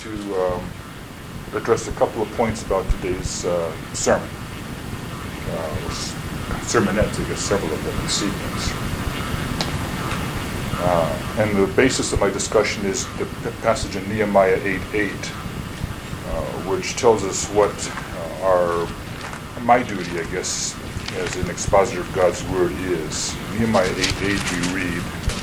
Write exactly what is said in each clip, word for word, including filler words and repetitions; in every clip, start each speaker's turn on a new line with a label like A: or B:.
A: to um, address a couple of points about today's uh, sermon. Uh, sermonettes, I guess several of them in sequence. Uh, and the basis of my discussion is the passage in Nehemiah eight eight, uh, which tells us what uh, our, my duty, I guess, as an expositor of God's Word is. Nehemiah eight eight we read,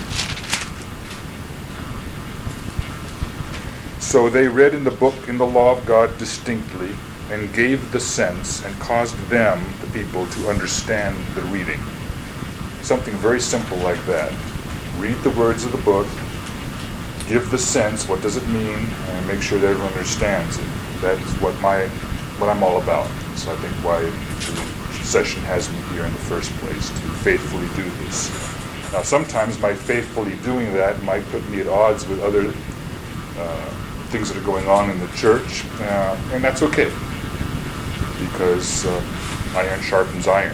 A: "So they read in the book in the law of God distinctly, and gave the sense, and caused them, the people, to understand the reading." Something very simple like that. Read the words of the book, give the sense, what does it mean, and make sure that everyone understands it. That is what my what I'm all about. So I think why the session has me here in the first place, to faithfully do this. Now sometimes my faithfully doing that might put me at odds with other uh, things that are going on in the church, uh, and that's okay, because uh, iron sharpens iron.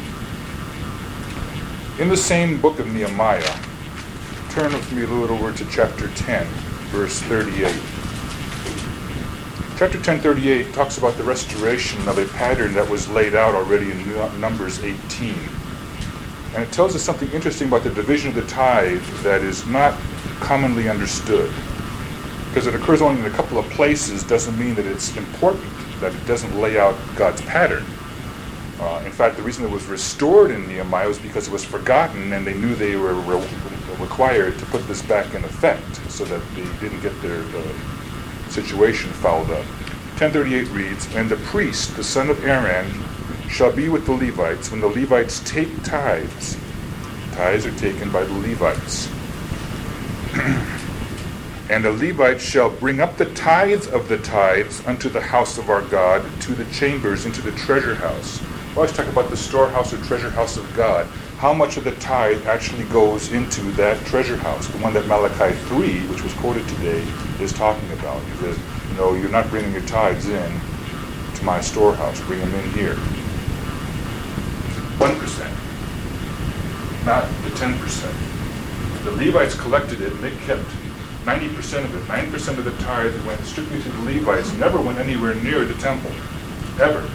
A: In the same book of Nehemiah, turn with me a little over to chapter ten, verse thirty-eight. Chapter ten, thirty-eight talks about the restoration of a pattern that was laid out already in Numbers eighteen. And it tells us something interesting about the division of the tithe that is not commonly understood. Because it occurs only in a couple of places doesn't mean that it's important, that it doesn't lay out God's pattern. Uh, in fact, the reason it was restored in Nehemiah was because it was forgotten, and they knew they were re- required to put this back in effect so that they didn't get their uh, situation fouled up. ten thirty-eight reads, "And the priest, the son of Aaron, shall be with the Levites when the Levites take tithes." Tithes are taken by the Levites. "And the Levites shall bring up the tithes of the tithes unto the house of our God, to the chambers, into the treasure house." We always talk about the storehouse or treasure house of God. How much of the tithe actually goes into that treasure house? The one that Malachi three, which was quoted today, is talking about. He says, you know, you're not bringing your tithes in to my storehouse. Bring them in here. one percent. Not the ten percent. The Levites collected it, and they kept ninety percent of it. nine percent of the tithe went strictly to the Levites, never went anywhere near the temple. Ever.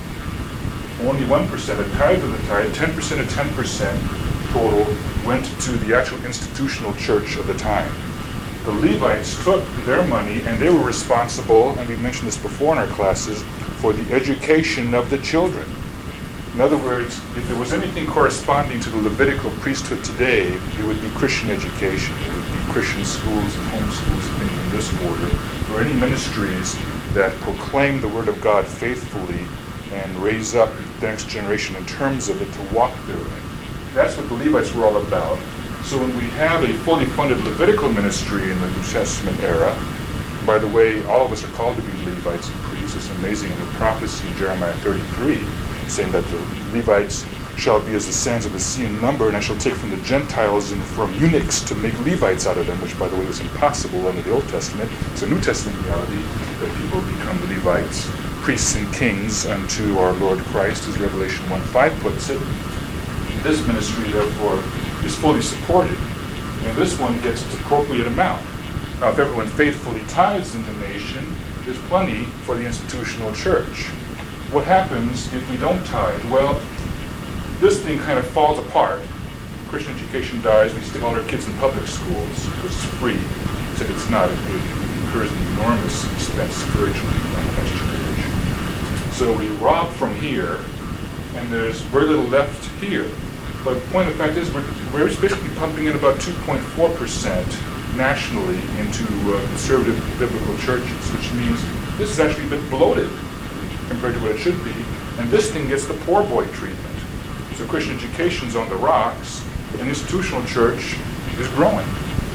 A: Only one percent, a tithe of the tithe, ten percent of ten percent total, went to the actual institutional church of the time. The Levites took their money, and they were responsible, and we mentioned this before in our classes, for the education of the children. In other words, if there was anything corresponding to the Levitical priesthood today, it would be Christian education. It would be Christian schools and home schools and things in this order, or any ministries that proclaim the Word of God faithfully and raise up the next generation in terms of it to walk therein. That's what the Levites were all about. So when we have a fully funded Levitical ministry in the New Testament era, by the way, all of us are called to be Levites and priests. It's amazing in the prophecy in Jeremiah thirty-three, saying that the Levites shall be as the sands of the sea in number, and I shall take from the Gentiles and from eunuchs to make Levites out of them, which, by the way, was impossible under the Old Testament. It's a New Testament reality that people become Levites, priests and kings unto our Lord Christ, as Revelation one five puts it. This ministry, therefore, is fully supported, and this one gets its appropriate amount. Now, if everyone faithfully tithes in the nation, there's plenty for the institutional church. What happens if we don't tithe? Well, this thing kind of falls apart. Christian education dies. We stick all our kids in public schools, which is free. Except it's not. It incurs an enormous expense spiritually on the next generation. So we rob from here, and there's very little left here. But the point of the fact is, we're, we're basically pumping in about two point four percent nationally into uh, conservative biblical churches, which means this is actually a bit bloated compared to what it should be. And this thing gets the poor boy treatment. So Christian education's on the rocks, and institutional church is growing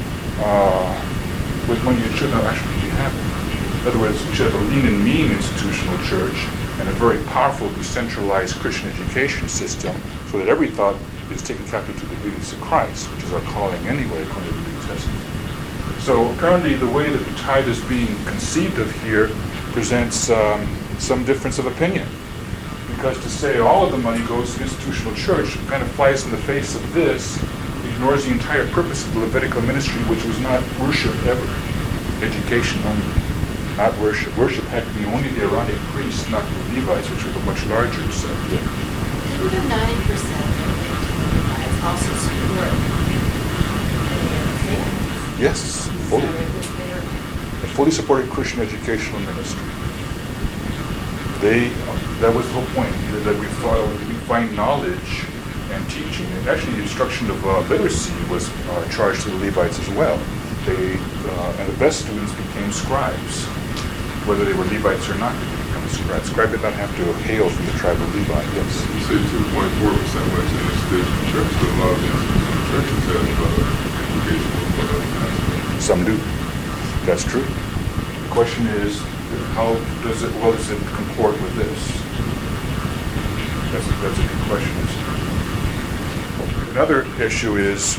A: uh, with money it should not actually be having. In other words, we should have a lean and mean institutional church and a very powerful decentralized Christian education system, so that every thought is taken captive to the obedience of Christ, which is our calling anyway, according to the New Testament. So currently the way that the tithe is being conceived of here presents um, some difference of opinion. Because to say all of the money goes to the institutional church kind of flies in the face of this, ignores the entire purpose of the Levitical ministry, which was not worship ever, education only. not worship. Worship had to be only the Aaronic priests, not the Levites, which were the much larger set. Yeah.
B: Would the ninety percent of the Levites also support the
A: Yes, fully. They fully supported Christian educational ministry. They, that was the whole point, that we, follow, we find knowledge and teaching. And actually the instruction of uh, literacy was uh, charged to the Levites as well. They, uh, and the best students became scribes. Whether they were Levites or not, they could become a scribe. Scribe did not have to hail from the tribe of Levi, yes.
C: You say two point four percent was in the state church, but a lot of these churches have uh, educational uh,
A: Some do. That's true. The question is, how does it, well, does it comport with this? That's a, that's a good question. Another issue is,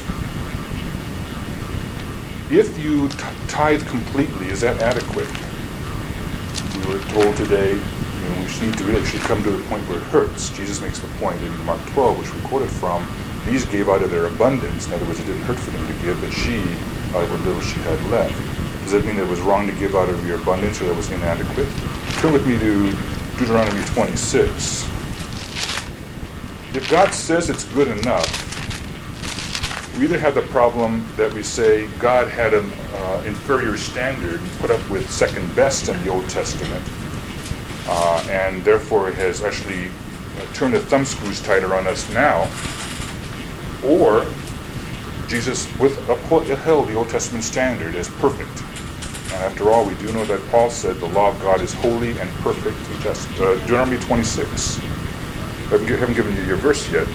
A: if you t- tithe completely, is that adequate? We were told today, you know, we just need to really actually come to the point where it hurts. Jesus makes the point in Mark twelve, which we quoted from, these gave out of their abundance. In other words, it didn't hurt for them to give, but she, out of what little she had left. Does that mean that it was wrong to give out of your abundance, or that was inadequate? Turn with me to Deuteronomy twenty-six. If God says it's good enough, we either have the problem that we say God had an uh, inferior standard and put up with second best in the Old Testament, uh, and therefore has actually uh, turned the thumb screws tighter on us now, or Jesus with upheld the Old Testament standard as perfect. And after all, we do know that Paul said the law of God is holy and perfect. That's uh, Deuteronomy twenty-six. I haven't given you your verse yet.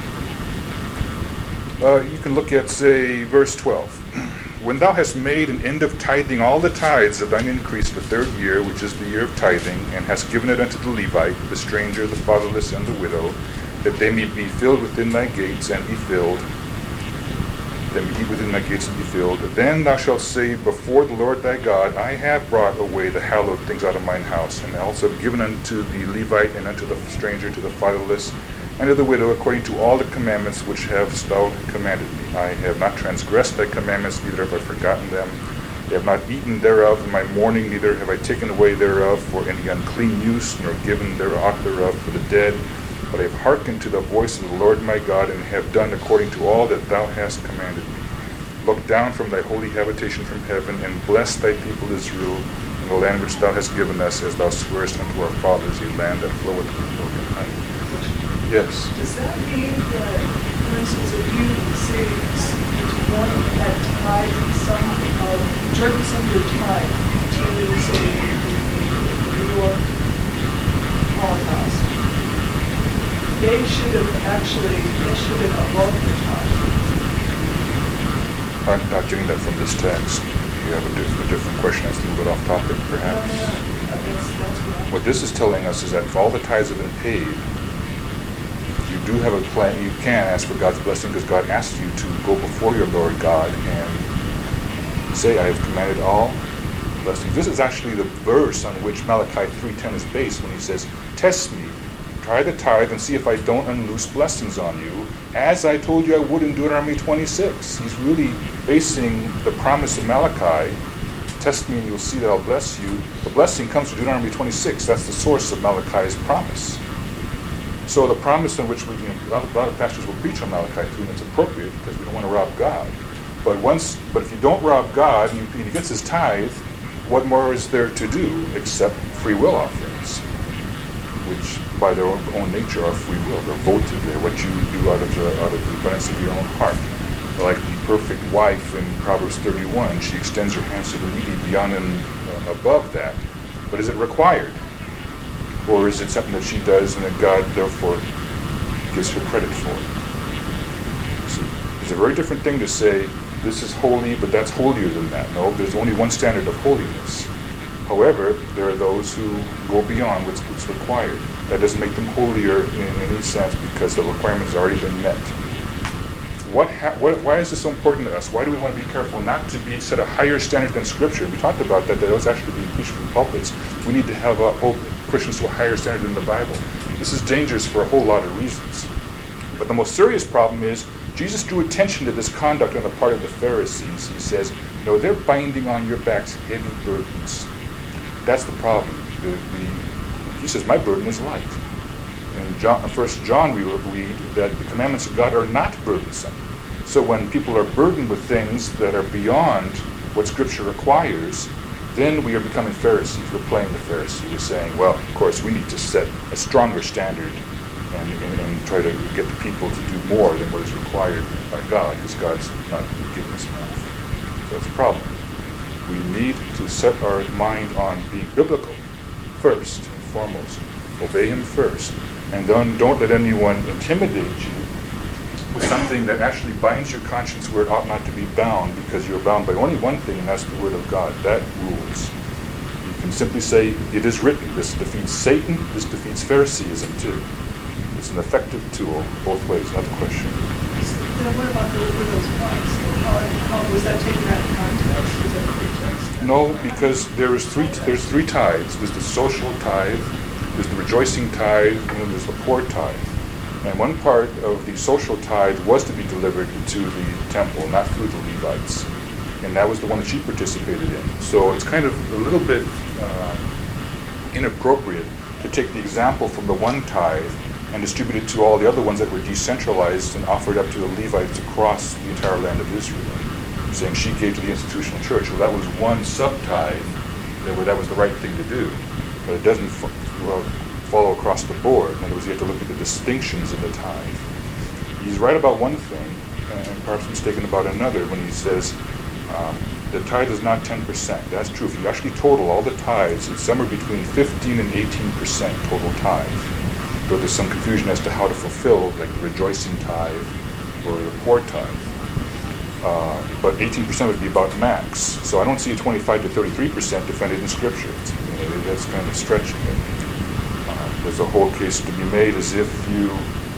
A: Uh, you can look at, say, verse twelve. When thou hast made an end of tithing all the tithes of thine increase the third year, which is the year of tithing, and hast given it unto the Levite, the stranger, the fatherless, and the widow, that they may be filled within thy gates and be filled, that may eat within thy gates and be filled, then thou shalt say before the Lord thy God, I have brought away the hallowed things out of mine house, and also have given unto the Levite, and unto the stranger, to the fatherless, and to the widow, according to all the commandments which hast thou commanded me. I have not transgressed thy commandments, neither have I forgotten them. I have not eaten thereof in my mourning, neither have I taken away thereof for any unclean use, nor given there aught thereof for the dead. But I have hearkened to the voice of the Lord my God, and have done according to all that thou hast commanded me. Look down from thy holy habitation from heaven, and bless thy people Israel, in the land which thou hast given us, as thou swearest unto our fathers, a land that floweth with milk and honey. Yes.
D: Does that mean that, for instance, if you say to one that tithe some of, return some of your tithe to, say, New York Holocaust, they should have actually, they should have been above the tithe.
A: I'm not getting that from this text. You have a different, a different question that's a little bit off topic, perhaps.
D: Uh, I guess that's what
A: What this is telling us is that if all the tithes have been paid, you do have a plan. You can ask for God's blessing because God asks you to go before your Lord God and say, I have commanded all blessings. This is actually the verse on which Malachi three ten is based when he says, test me, try the tithe and see if I don't unloose blessings on you, as I told you I would in Deuteronomy twenty-six. He's really basing the promise of Malachi, test me and you'll see that I'll bless you. The blessing comes from Deuteronomy twenty-six. That's the source of Malachi's promise. So the promise in which we, you know, a lot of, a lot of pastors will preach on Malachi three, and it's appropriate because we don't want to rob God. But once, but if you don't rob God and, you, and he gets his tithe, what more is there to do except free will offerings, which by their own, own nature are free will. They're votive. They're what you do out of the out of the abundance of your own heart. Like the perfect wife in Proverbs thirty-one, she extends her hands to the needy beyond and uh, above that. But is it required? Or is it something that she does and that God, therefore, gives her credit for? So it's a very different thing to say, this is holy, but that's holier than that. No, there's only one standard of holiness. However, there are those who go beyond what's, what's required. That doesn't make them holier in any sense because the requirements have already been met. What, ha- what? Why is this so important to us? Why do we want to be careful not to be set a higher standard than Scripture? We talked about that. That was actually being preached from pulpits. We need to have uh, hold Christians to a higher standard than the Bible. This is dangerous for a whole lot of reasons. But the most serious problem is Jesus drew attention to this conduct on the part of the Pharisees. He says, "No, they're binding on your backs heavy burdens." that's the problem. The, the, he says, my burden is light. In John, First John, we read that the commandments of God are not burdensome. So when people are burdened with things that are beyond what Scripture requires, then we are becoming Pharisees. We're playing the Pharisee. We're saying, well, of course, we need to set a stronger standard and, and, and try to get the people to do more than what is required by God, because God's not giving us enough. So that's a problem. We need to set our mind on being biblical first and foremost. Obey Him first. And then don't let anyone intimidate you with something that actually binds your conscience where it ought not to be bound, because you're bound by only one thing, and that's the Word of God. That rules. You can simply say, it is written. This defeats Satan. This defeats Phariseeism too. It's an effective tool both ways, not the question.
D: Then what about the, those points? How, how was that taken out of context? Was that pretext?
A: No, because there is three. There's three tithes. There's the social tithe, there's the rejoicing tithe, and then there's the poor tithe. And one part of the social tithe was to be delivered to the temple, not through the Levites. And that was the one that she participated in. So it's kind of a little bit uh, inappropriate to take the example from the one tithe and distribute it to all the other ones that were decentralized and offered up to the Levites across the entire land of Israel, saying she gave to the institutional church. Well, that was one sub-tithe, that, that was the right thing to do. But it doesn't f- well, follow across the board. In other words, you have to look at the distinctions in the tithe. He's right about one thing, and perhaps mistaken about another, when he says um, the tithe is not ten percent. That's true. If you actually total all the tithes, it's somewhere between fifteen and eighteen percent total tithe. Though there's some confusion as to how to fulfill, like the rejoicing tithe or the poor tithe. Uh, but eighteen percent would be about max. So I don't see a twenty-five to thirty-three percent defended in Scripture. It's, you know, that's kind of stretching it. Uh, there's a whole case to be made as if you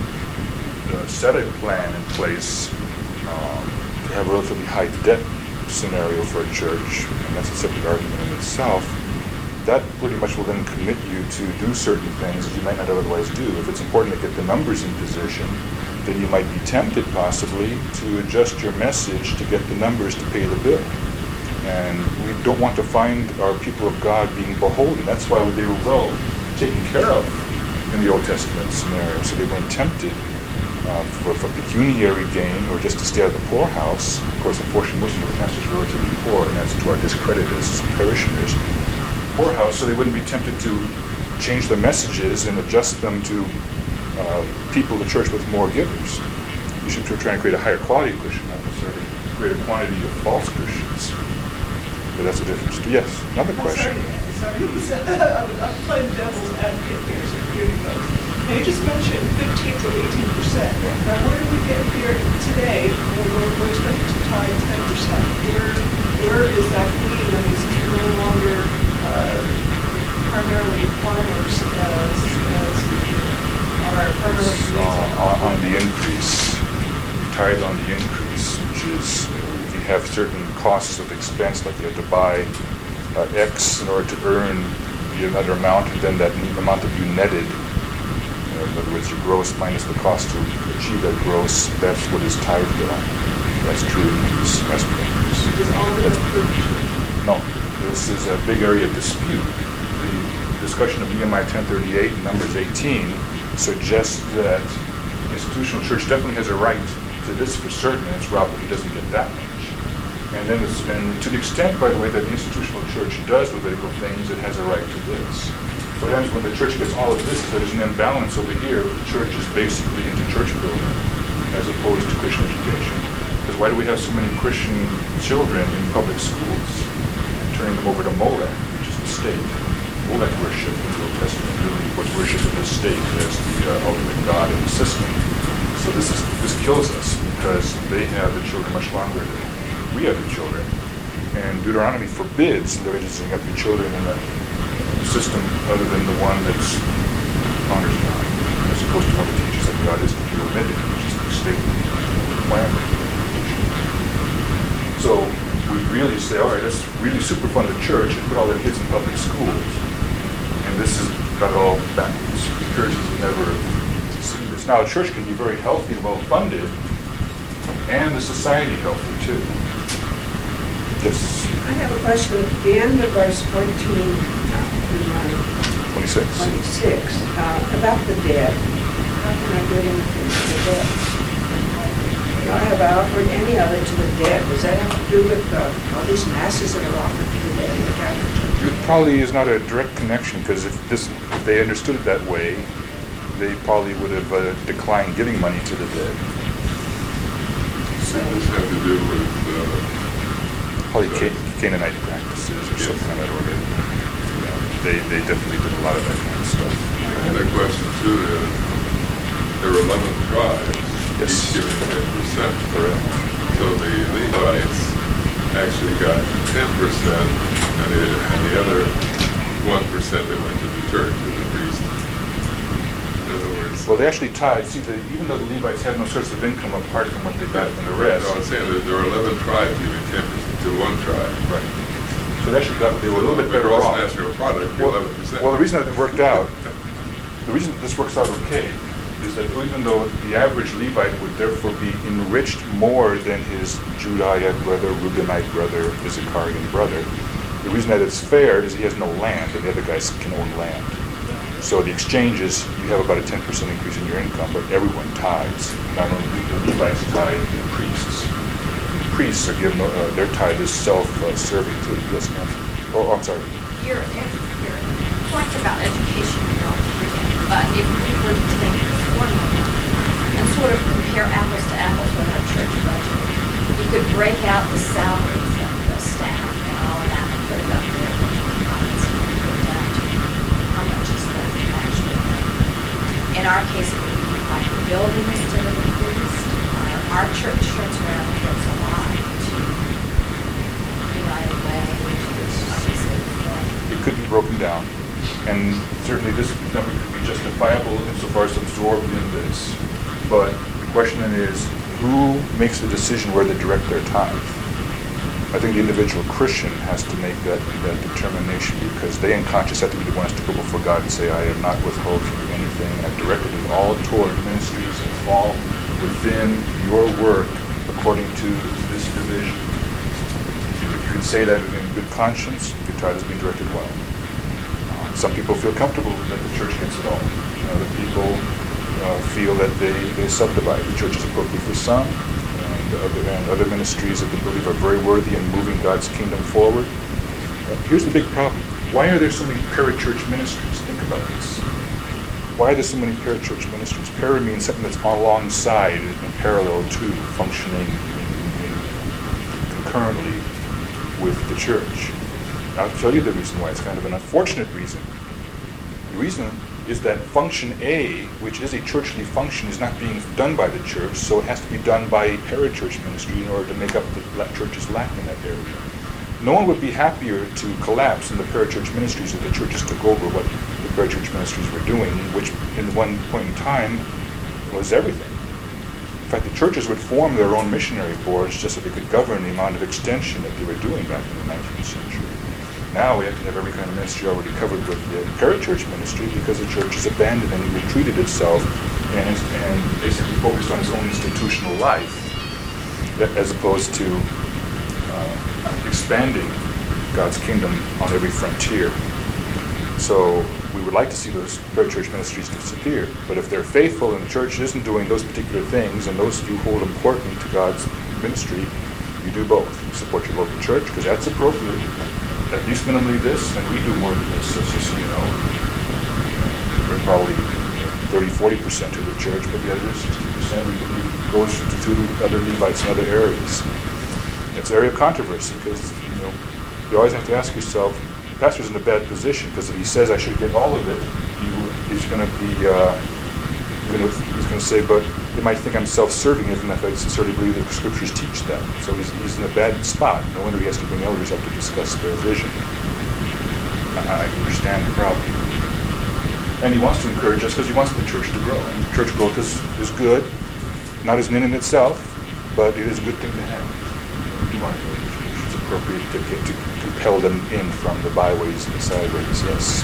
A: uh, set a plan in place um, to have a relatively high debt scenario for a church, and that's a separate argument in itself. That pretty much will then commit you to do certain things that you might not otherwise do. If it's important to get the numbers in position, then you might be tempted possibly to adjust your message to get the numbers to pay the bill. And we don't want to find our people of God being beholden. That's why they were well taken care of in the Old Testament scenario. So they weren't tempted uh, for, for pecuniary gain or just to stay out of the poorhouse. Of course, unfortunately, most of the pastors are relatively poor, and that's to our discredit as parishioners. Poorhouse, so they wouldn't be tempted to change their messages and adjust them to uh, people in the church with more givers. You should try and create a higher quality Christian, not necessarily a greater quantity of false Christians. But that's a difference. Yes, another question.
D: Sorry, sorry. I'm, I'm playing devil's advocate here, so forgive me folks. Now you just mentioned fifteen to eighteen percent. Now where do we get here today when we're, we're expected to tie ten percent? Where, where is that leading? I mean, since we're no longer uh, primarily farmers as, as our primarily
A: Uh, on, on the increase, tithe on the increase, which is if you have certain costs of expense, like you have to buy uh, X in order to earn the another amount, and then that amount that you netted, you know, in other words, your gross minus the cost to achieve that gross, that's what is tithed on. That's true increase. That's the increase.
D: is all the
A: That's- No, this is a big area of dispute. The discussion of Nehemiah ten thirty-eight and Numbers eighteen suggests that the institutional church definitely has a right to this for certain, and it's Robert who doesn't get that much. And then it's, and to the extent, by the way, that the institutional church does Levitical things, it has a right to this. Sometimes when the church gets all of this, there's an imbalance over here. The church is basically into church building as opposed to Christian education. Because why do we have so many Christian children in public schools and turning them over to Molech, which is the state? Molech worship in the Old Testament really was worship of the state as the uh, ultimate god in the system. So this is this kills us because they have the children much longer than we have the children. And Deuteronomy forbids raising up your children in a system other than the one that's honors God, as opposed to one that teaches that God is the pure omitted, which is the state requirement. So we really say, all right, let's really superfund the church and put all their kids in public schools. And this has got it all backwards. The church has never seen this. Now, a church can be very healthy and well-funded, and the society healthy, too. Yes.
E: I have a question. At the end of verse fourteen, through my
A: twenty-six.
E: twenty-six, uh, about the debt. How can I get anything to the debt? Do I have offered any of it to the debt? Does that have to do with uh, all these masses that are offered to the debt in the Catholic Church?
A: It probably is not a direct connection, because if this, if they understood it that way, they probably would have uh, declined giving money to the dead.
C: Does this have to do with, uh,
A: Probably Ca- Canaanite practices or something of that order. Yeah, they, they definitely did a lot of that kind of stuff.
C: and the question too is, there were eleven tribes,
A: Yes.
C: each giving ten percent.
A: Correct.
C: So the Levites actually got ten percent, and the, and the other one percent that went to the church, to the priest. In other words,
A: Well, they actually tied, see, the, even though the Levites had no source of income apart from what they got from the rest.
C: no, I'm saying that there were eleven tribes giving ten percent to one tribe.
A: Right. So they actually got, they were a little bit better
C: Gross
A: off.
C: national product,
A: Well,
C: eleven percent.
A: well, the reason that it worked out, the reason this works out okay, is that even though the average Levite would therefore be enriched more than his Judahite brother, Reubenite brother, Issacharian brother, the reason that it's fair is he has no land, and the other guys can own land. So the exchange is, you have about a ten percent increase in your income, but everyone tithes. Not only the Levites tithe, the priests. Priests are given, uh, their tithe is self-serving to, yes, ma'am. Oh, I'm sorry.
B: Your, your point about education, you don't forget, but if we were to take this formula and sort of compare apples to apples with our church budget, you could break out the salaries of the staff and all of that and put it up there. How much is that actually? In our case, it would be like a building instead of a priest. Uh, Our church turns around and gives a lot to United Way, obviously.
A: It could be broken down, and certainly this number could be justifiable insofar as absorbed in this. But the question then is, who makes the decision where to direct their tithe? I think the individual Christian has to make that, that determination, because they in conscience have to be the ones to go before God and say, I have not withheld from you anything, and I've directed it all toward ministries that fall within your work according to this division. If you can say that in good conscience, your tithe is being directed well. Uh, some people feel comfortable that the church gets it all. Other people uh, feel that they, they subdivide. The church is appropriate for some, and other, and other ministries that they believe are very worthy in moving God's kingdom forward. Uh, here's the big problem. Why are there so many parachurch ministries? Think about this. Why are there so many parachurch ministries? Para means something that's alongside and parallel to, functioning in, in, concurrently with the church. I'll tell you the reason why. It's kind of an unfortunate reason. The reason is that function A, which is a churchly function, is not being done by the church, so it has to be done by a parachurch ministry in order to make up the church's lack in that area. No one would be happier to collapse in the parachurch ministries if the churches took over what the parachurch ministries were doing, which in one point in time was everything. In fact, the churches would form their own missionary boards just so they could govern the amount of extension that they were doing back in the nineteenth century. Now we have to have every kind of ministry already covered with the parachurch ministry, because the church has abandoned and retreated itself and, and basically focused on its own institutional life, as opposed to uh, expanding God's kingdom on every frontier. So we would like to see those parachurch ministries disappear, but if they're faithful and the church isn't doing those particular things, and those you hold important to God's ministry, you do both. You support your local church, because that's appropriate. At least minimally this, and we do more than this, just so you know. We're probably thirty, forty percent to the church, but the other sixty percent we believe goes to other Levites in other areas. It's an area of controversy, because you know you always have to ask yourself, the pastor's in a bad position, because if he says I should get all of it, he, he's going to be, uh, gonna, he's going to say, but they might think I'm self-serving even if I sincerely believe that the scriptures teach that. So he's, he's in a bad spot. No wonder he has to bring elders up to discuss their vision. I, I understand the problem. And he wants to encourage us because he wants the church to grow. And church growth is, is good, not as an end in itself, but it is a good thing to have. We want to grow the church. It's appropriate to, get, to compel them in from the byways and the sideways. Yes.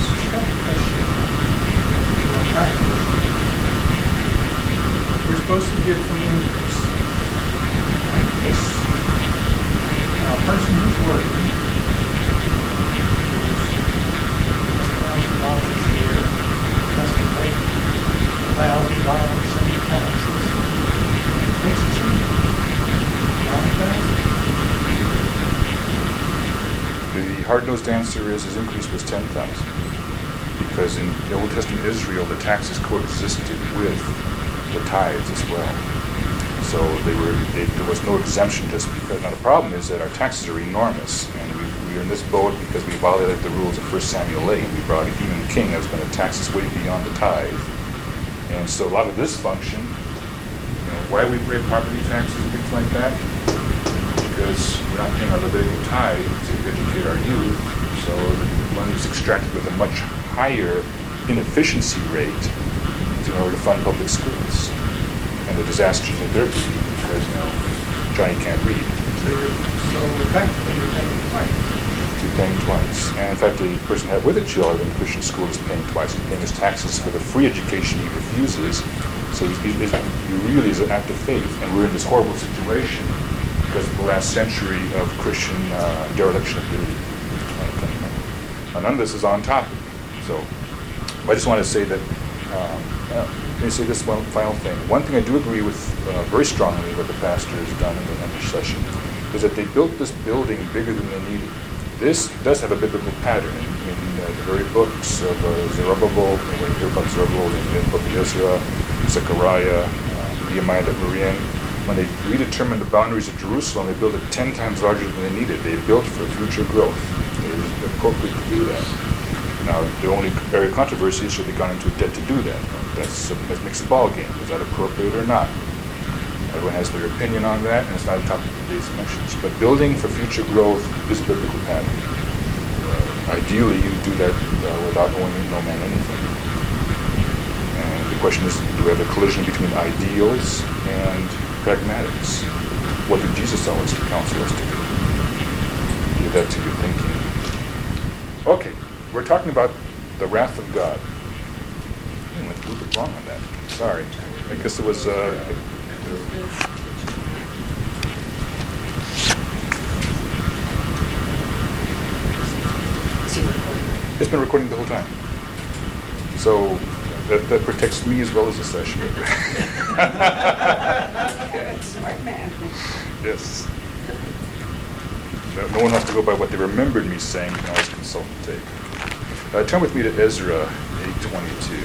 F: We're supposed to give from increase.
A: Yes.
F: Now, a person who's working,
A: hard-nosed answer is his increase was ten thousand. Because in the Old Testament Israel, the taxes coexisted with the tithes as well. So they were they, there was no exemption just because. Now the problem is that our taxes are enormous, and we, we are in this boat because we violated the rules of First Samuel eight. We brought a human king that was going to tax us way beyond the tithe. And so a lot of this function, you know, why we pay property taxes and things like that? Because we're not paying our Levitical tithe to educate our youth, so the money is extracted with a much higher inefficiency rate in order to fund public schools. And the disasters that they're being because, you know, Johnny can't read.
F: So effectively, you're paying twice.
A: You're paying twice. And in fact, the person that with a child in a Christian school is paying twice. He's paying his taxes for the free education he refuses. So he, he, he really is an act of faith. And we're in this horrible situation because of the last century of Christian uh, dereliction of duty. And none of this is on topic. So I just want to say that, um, uh, let me say this one final thing. One thing I do agree with uh, very strongly what the pastor has done in the English session is that they built this building bigger than they needed. This does have a biblical pattern in, in uh, the very books of uh, Zerubbabel, when you hear about Zerubbabel in the book of Ezra, Zechariah, uh, Nehemiah that we're in. When they redetermined the boundaries of Jerusalem, they built it ten times larger than they needed. They built for future growth. It was appropriate to do that. Now, the only area of controversy is should they gone into debt to do that. That's a, that makes a ball game. Is that appropriate or not? Everyone has their opinion on that, and it's not a topic of today's mentions. But building for future growth is a biblical pattern. Uh, ideally, you do that uh, without owing no man anything. And the question is, do we have a collision between ideals and pragmatics? What did Jesus always counsel us to do? Give that to your thinking. Okay. We're talking about the wrath of God. I went a little bit wrong on that. Sorry. I guess it was... Uh, it's been recording the whole time. So that, that protects me as well as the session.
E: Good, smart man.
A: Yes. No, no one has to go by what they remembered me saying. You can always consult the tape. Uh, turn with me to Ezra eight twenty-two.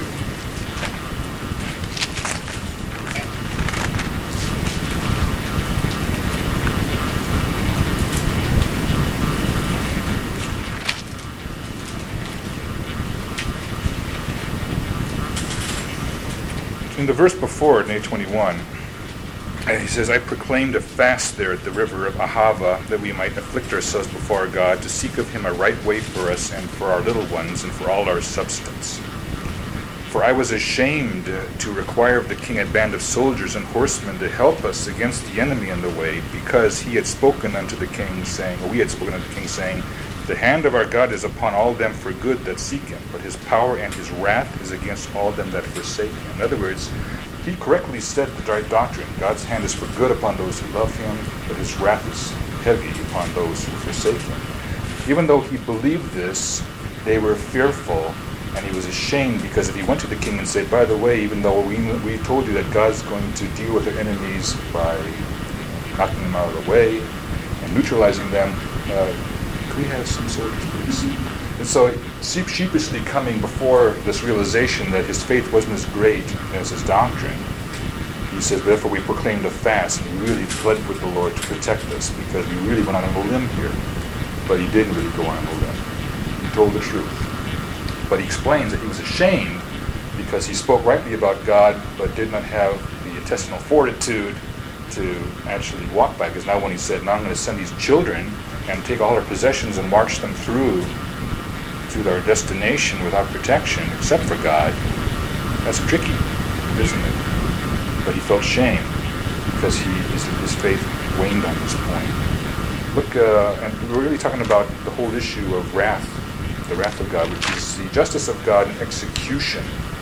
A: In the verse before, in eight twenty-one, and he says, I proclaimed a fast there at the river of Ahava, that we might afflict ourselves before our God, to seek of him a right way for us and for our little ones and for all our substance. For I was ashamed to require of the king a band of soldiers and horsemen to help us against the enemy in the way, because he had spoken unto the king, saying, or we had spoken unto the king, saying, the hand of our God is upon all them for good that seek him, but his power and his wrath is against all them that forsake him. In other words, he correctly said the right doctrine. God's hand is for good upon those who love him, but his wrath is heavy upon those who forsake him. Even though he believed this, they were fearful, and he was ashamed, because if he went to the king and said, by the way, even though we, we told you that God's going to deal with their enemies by knocking them out of the way and neutralizing them, uh, could we have some soldiers, please? And so, sheepishly coming before this realization that his faith wasn't as great as his doctrine, he says, therefore we proclaimed a fast, and we really pled with the Lord to protect us, because we really went on a limb here. But he didn't really go on a limb. He told the truth. But he explains that he was ashamed because he spoke rightly about God, but did not have the intestinal fortitude to actually walk by. Because now when he said, now I'm going to send these children and take all our possessions and march them through to their destination without protection, except for God, that's tricky, isn't it? But he felt shame because he his, his faith waned on this point. Look, uh, and we're really talking about the whole issue of wrath, the wrath of God, which is the justice of God in execution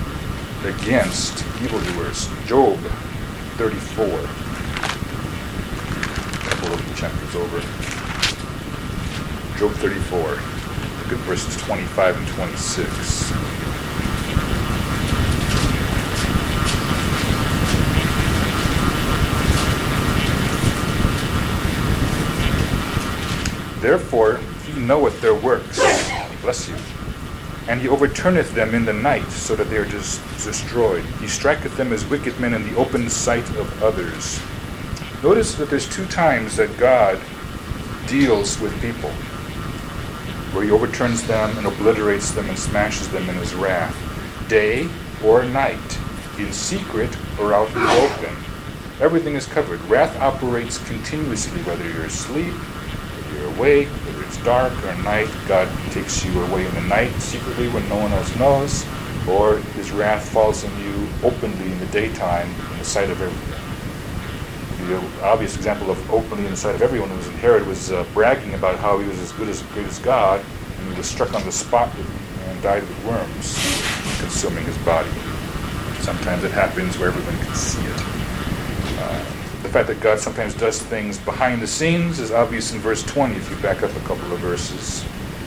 A: against evildoers. Job thirty-four. A couple of chapters over. Job thirty-four. Look at verses twenty-five and twenty-six. Therefore, he knoweth their works. Bless you. And he overturneth them in the night, so that they are just destroyed. He striketh them as wicked men in the open sight of others. Notice that there's two times that God deals with people, where he overturns them and obliterates them and smashes them in his wrath. Day or night, in secret or out in the open. Everything is covered. Wrath operates continuously, whether you're asleep, whether you're awake, whether it's dark or night. God takes you away in the night secretly when no one else knows, or his wrath falls on you openly in the daytime in the sight of everyone. The obvious example of openly in the sight of everyone was Herod was uh, bragging about how he was as good as great as God, and he was struck on the spot and died with worms consuming his body. Sometimes it happens where everyone can see it. Uh, the fact that God sometimes does things behind the scenes is obvious in verse twenty if you back up a couple of verses.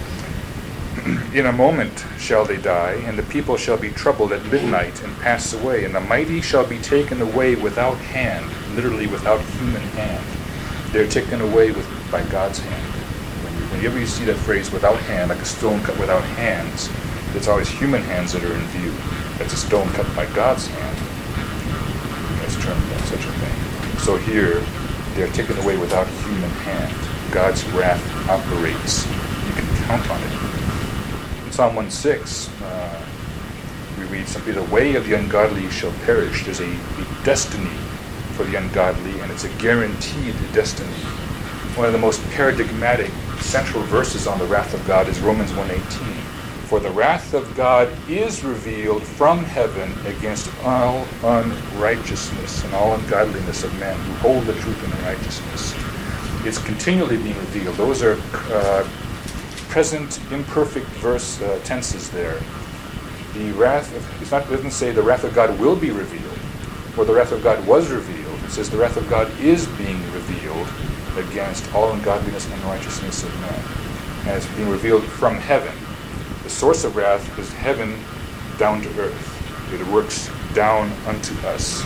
A: In a moment shall they die, and the people shall be troubled at midnight and pass away, and the mighty shall be taken away without hand, literally without human hand. They're taken away with by God's hand. When you, whenever you see that phrase without hand, like a stone cut without hands, it's always human hands that are in view. That's a stone cut by God's hand. That's termed such a thing. So here, they're taken away without human hand. God's wrath operates. You can count on it. In Psalm one six, uh, we read simply, the way of the ungodly shall perish. There's a, a destiny for the ungodly, and it's a guaranteed destiny. One of the most paradigmatic central verses on the wrath of God is Romans one eighteen. For the wrath of God is revealed from heaven against all unrighteousness and all ungodliness of men who hold the truth in unrighteousness. It's continually being revealed. Those are uh, present imperfect verse uh, tenses there. The wrath of, it's not, it doesn't say the wrath of God will be revealed, or the wrath of God was revealed. It says the wrath of God is being revealed against all ungodliness and unrighteousness of men. And it's being revealed from heaven. The source of wrath is heaven down to earth. It works down unto us.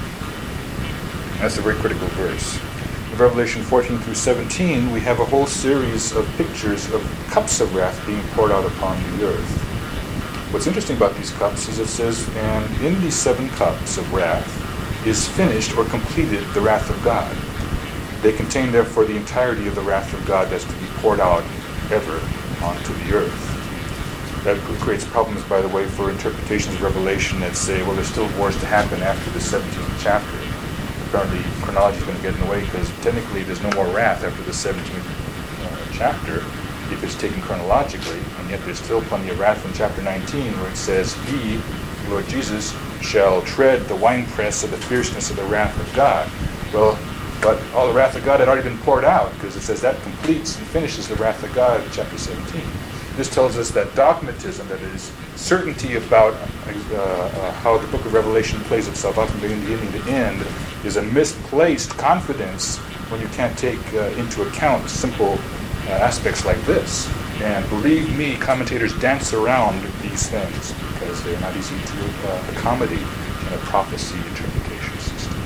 A: And that's a very critical verse. In Revelation fourteen through seventeen, we have a whole series of pictures of cups of wrath being poured out upon the earth. What's interesting about these cups is it says, and in these seven cups of wrath is finished or completed the wrath of God. They contain, therefore, the entirety of the wrath of God that's to be poured out ever onto the earth. That creates problems, by the way, for interpretations of Revelation that say, well, there's still wars to happen after the seventeenth chapter. Apparently, chronology is going to get in the way because technically there's no more wrath after the seventeenth uh, chapter if it's taken chronologically, and yet there's still plenty of wrath in chapter nineteen where it says, He, Lord Jesus, shall tread the winepress of the fierceness of the wrath of God. Well, but all the wrath of God had already been poured out because it says that completes and finishes the wrath of God in chapter seventeen. This tells us that dogmatism, that is, certainty about uh, uh, how the book of Revelation plays itself out from beginning to end, is a misplaced confidence when you can't take uh, into account simple uh, aspects like this. And believe me, commentators dance around these things because they're not easy to uh, accommodate in a prophecy interpretation system.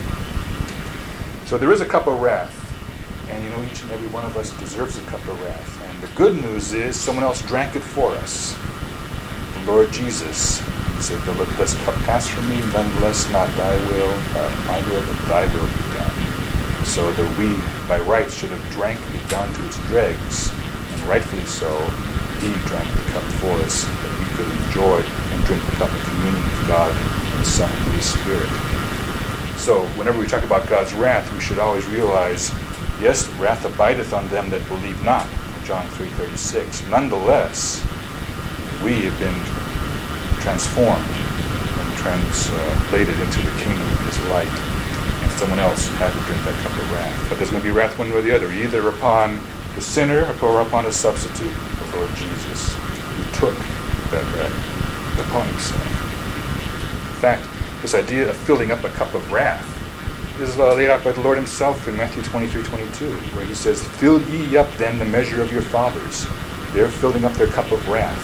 A: So there is a cup of wrath. And you know, each and every one of us deserves a cup of wrath. And the good news is someone else drank it for us. The Lord Jesus said, let this cup pass from me, nonetheless not thy will, uh, my will, but thy will be done. So that we, by rights, should have drank it down to its dregs. And rightfully so, he drank the cup for us, that we could enjoy and drink the cup of communion with God and the Son and the Spirit. So whenever we talk about God's wrath, we should always realize, yes, wrath abideth on them that believe not, John three thirty-six. Nonetheless, we have been transformed and translated into the kingdom of his light. And someone else had to drink that cup of wrath. But there's going to be wrath one way or the other, either upon the sinner or upon a substitute, the Lord Jesus, who took that wrath upon himself. In fact, this idea of filling up a cup of wrath is uh, laid out by the Lord himself in Matthew twenty-three twenty-two, where he says, fill ye up then the measure of your fathers. They're filling up their cup of wrath.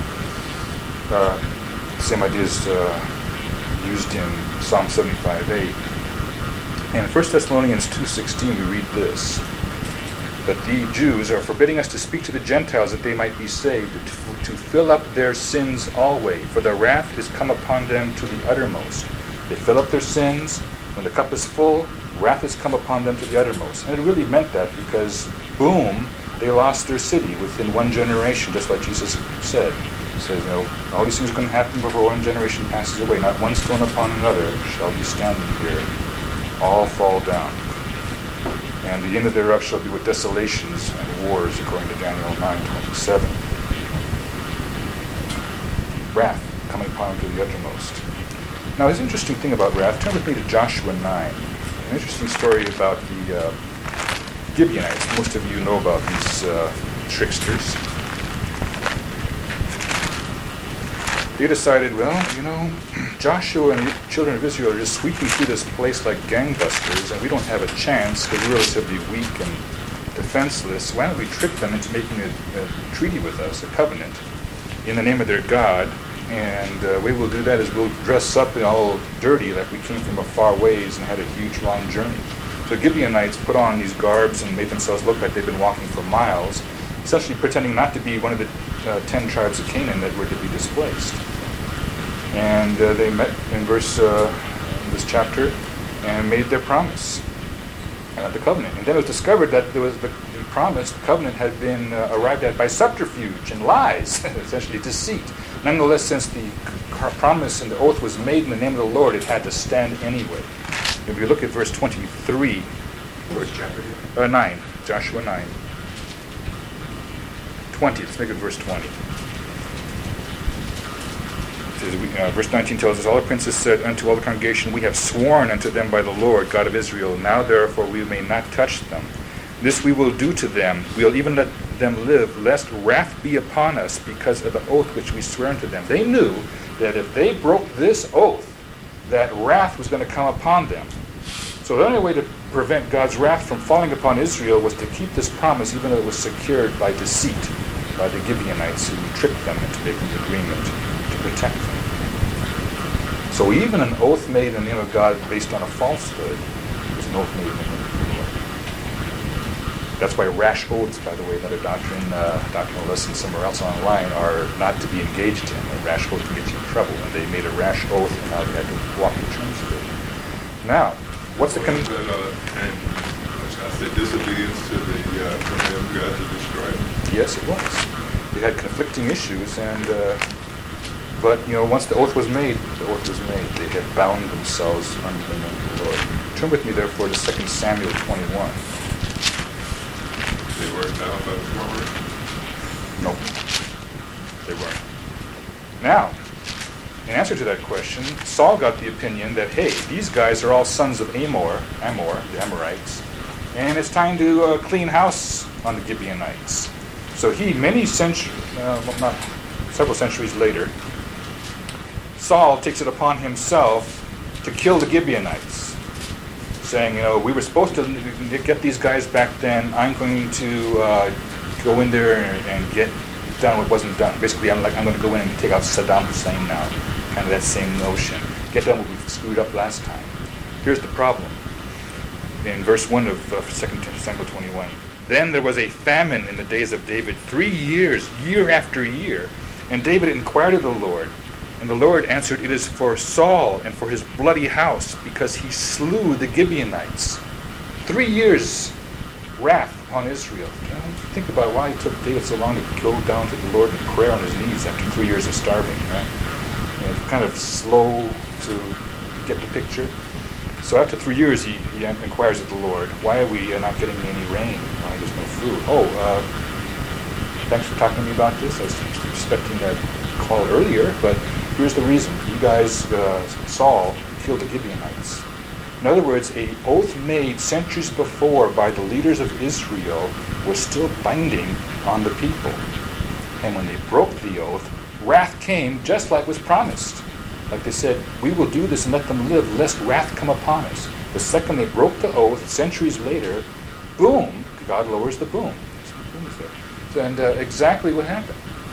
A: Uh, same idea is uh, used in Psalm seventy-five eight. And in First Thessalonians two sixteen we read this, that the Jews are forbidding us to speak to the Gentiles that they might be saved, to, to fill up their sins always, for the wrath is come upon them to the uttermost. They fill up their sins. When the cup is full, wrath has come upon them to the uttermost. And it really meant that because, boom, they lost their city within one generation, just like Jesus said. He says, you know, all these things are going to happen before one generation passes away. Not one stone upon another shall be standing here. All fall down. And the end of thereof shall be with desolations and wars, according to Daniel nine twenty-seven. Wrath coming upon them to the uttermost. Now, there's an interesting thing about wrath. Turn with me to Joshua nine. An interesting story about the uh, Gibeonites. Most of you know about these uh, tricksters. They decided, well, you know, Joshua and the children of Israel are just sweeping through this place like gangbusters, and we don't have a chance because we're relatively weak and defenseless. Why don't we trick them into making a, a treaty with us, a covenant, in the name of their God? And uh, way we'll do that is we'll dress up in all dirty like we came from a far ways and had a huge long journey. So the Gibeonites put on these garbs and made themselves look like they've been walking for miles, essentially pretending not to be one of the uh, ten tribes of Canaan that were to be displaced. And uh, they met in verse uh, in this chapter and made their promise, uh, the covenant. And then it was discovered that there was the, the promise, the covenant, had been uh, arrived at by subterfuge and lies, essentially deceit. Nonetheless, since the c- promise and the oath was made in the name of the Lord, it had to stand anyway. If you look at verse twenty-three,
C: Which chapter?
A: uh, nine, Joshua nine, twenty. Let's make it verse twenty. It says, we, uh, verse nineteen tells us, all the princes said unto all the congregation, we have sworn unto them by the Lord, God of Israel. Now therefore we may not touch them. This we will do to them. We'll even let them live, lest wrath be upon us because of the oath which we swear unto them. They knew that if they broke this oath, that wrath was going to come upon them. So the only way to prevent God's wrath from falling upon Israel was to keep this promise, even though it was secured by deceit, by the Gibeonites, who tricked them into making the agreement to protect them. So even an oath made in the name of God based on a falsehood is an oath made in the name of the Lord. That's why rash oaths, by the way, another doctrine, uh, doctrinal lesson somewhere else online, are not to be engaged in. A rash oath can get you in trouble. And they made a rash oath, and now they had to walk in terms of it. Now, what's the... Con-
C: What is that, uh, and I said disobedience to the uh, command of God to destroy them?
A: Yes, it was. They had conflicting issues, and uh, but you know, once the oath was made, the oath was made. They had bound themselves under the name of the Lord. Turn with me, therefore, to Second Samuel twenty-one.
C: They were bound by the former.
A: Nope, they weren't. Now, in answer to that question, Saul got the opinion that, hey, these guys are all sons of Amor, Amor, the Amorites, and it's time to uh, clean house on the Gibeonites. So he, many centuries, uh, well, not several centuries later, Saul takes it upon himself to kill the Gibeonites, saying, you know, we were supposed to get these guys back then. I'm going to uh, go in there and, and get done what wasn't done. Basically, I'm like, I'm going to go in and take out Saddam Hussein now. Kind of that same notion. Get done what we screwed up last time. Here's the problem. In verse one of uh, Second Samuel twenty-one. Then there was a famine in the days of David, three years, year after year. And David inquired of the Lord. And the Lord answered, it is for Saul and for his bloody house, because he slew the Gibeonites. Three years wrath upon Israel. You know, think about why it took David so long to go down to the Lord in prayer on his knees after three years of starving, right? You know, kind of slow to get the picture. So after three years, he, he inquires of the Lord, why are we not getting any rain? Why there's no food? Oh, uh, thanks for talking to me about this. I was expecting that call earlier, but here's the reason. You guys, uh, Saul, killed the Gibeonites. In other words, a oath made centuries before by the leaders of Israel was still binding on the people. And when they broke the oath, wrath came just like was promised. Like they said, we will do this and let them live, lest wrath come upon us. The second they broke the oath, centuries later, boom, God lowers the boom. And uh, exactly what happened.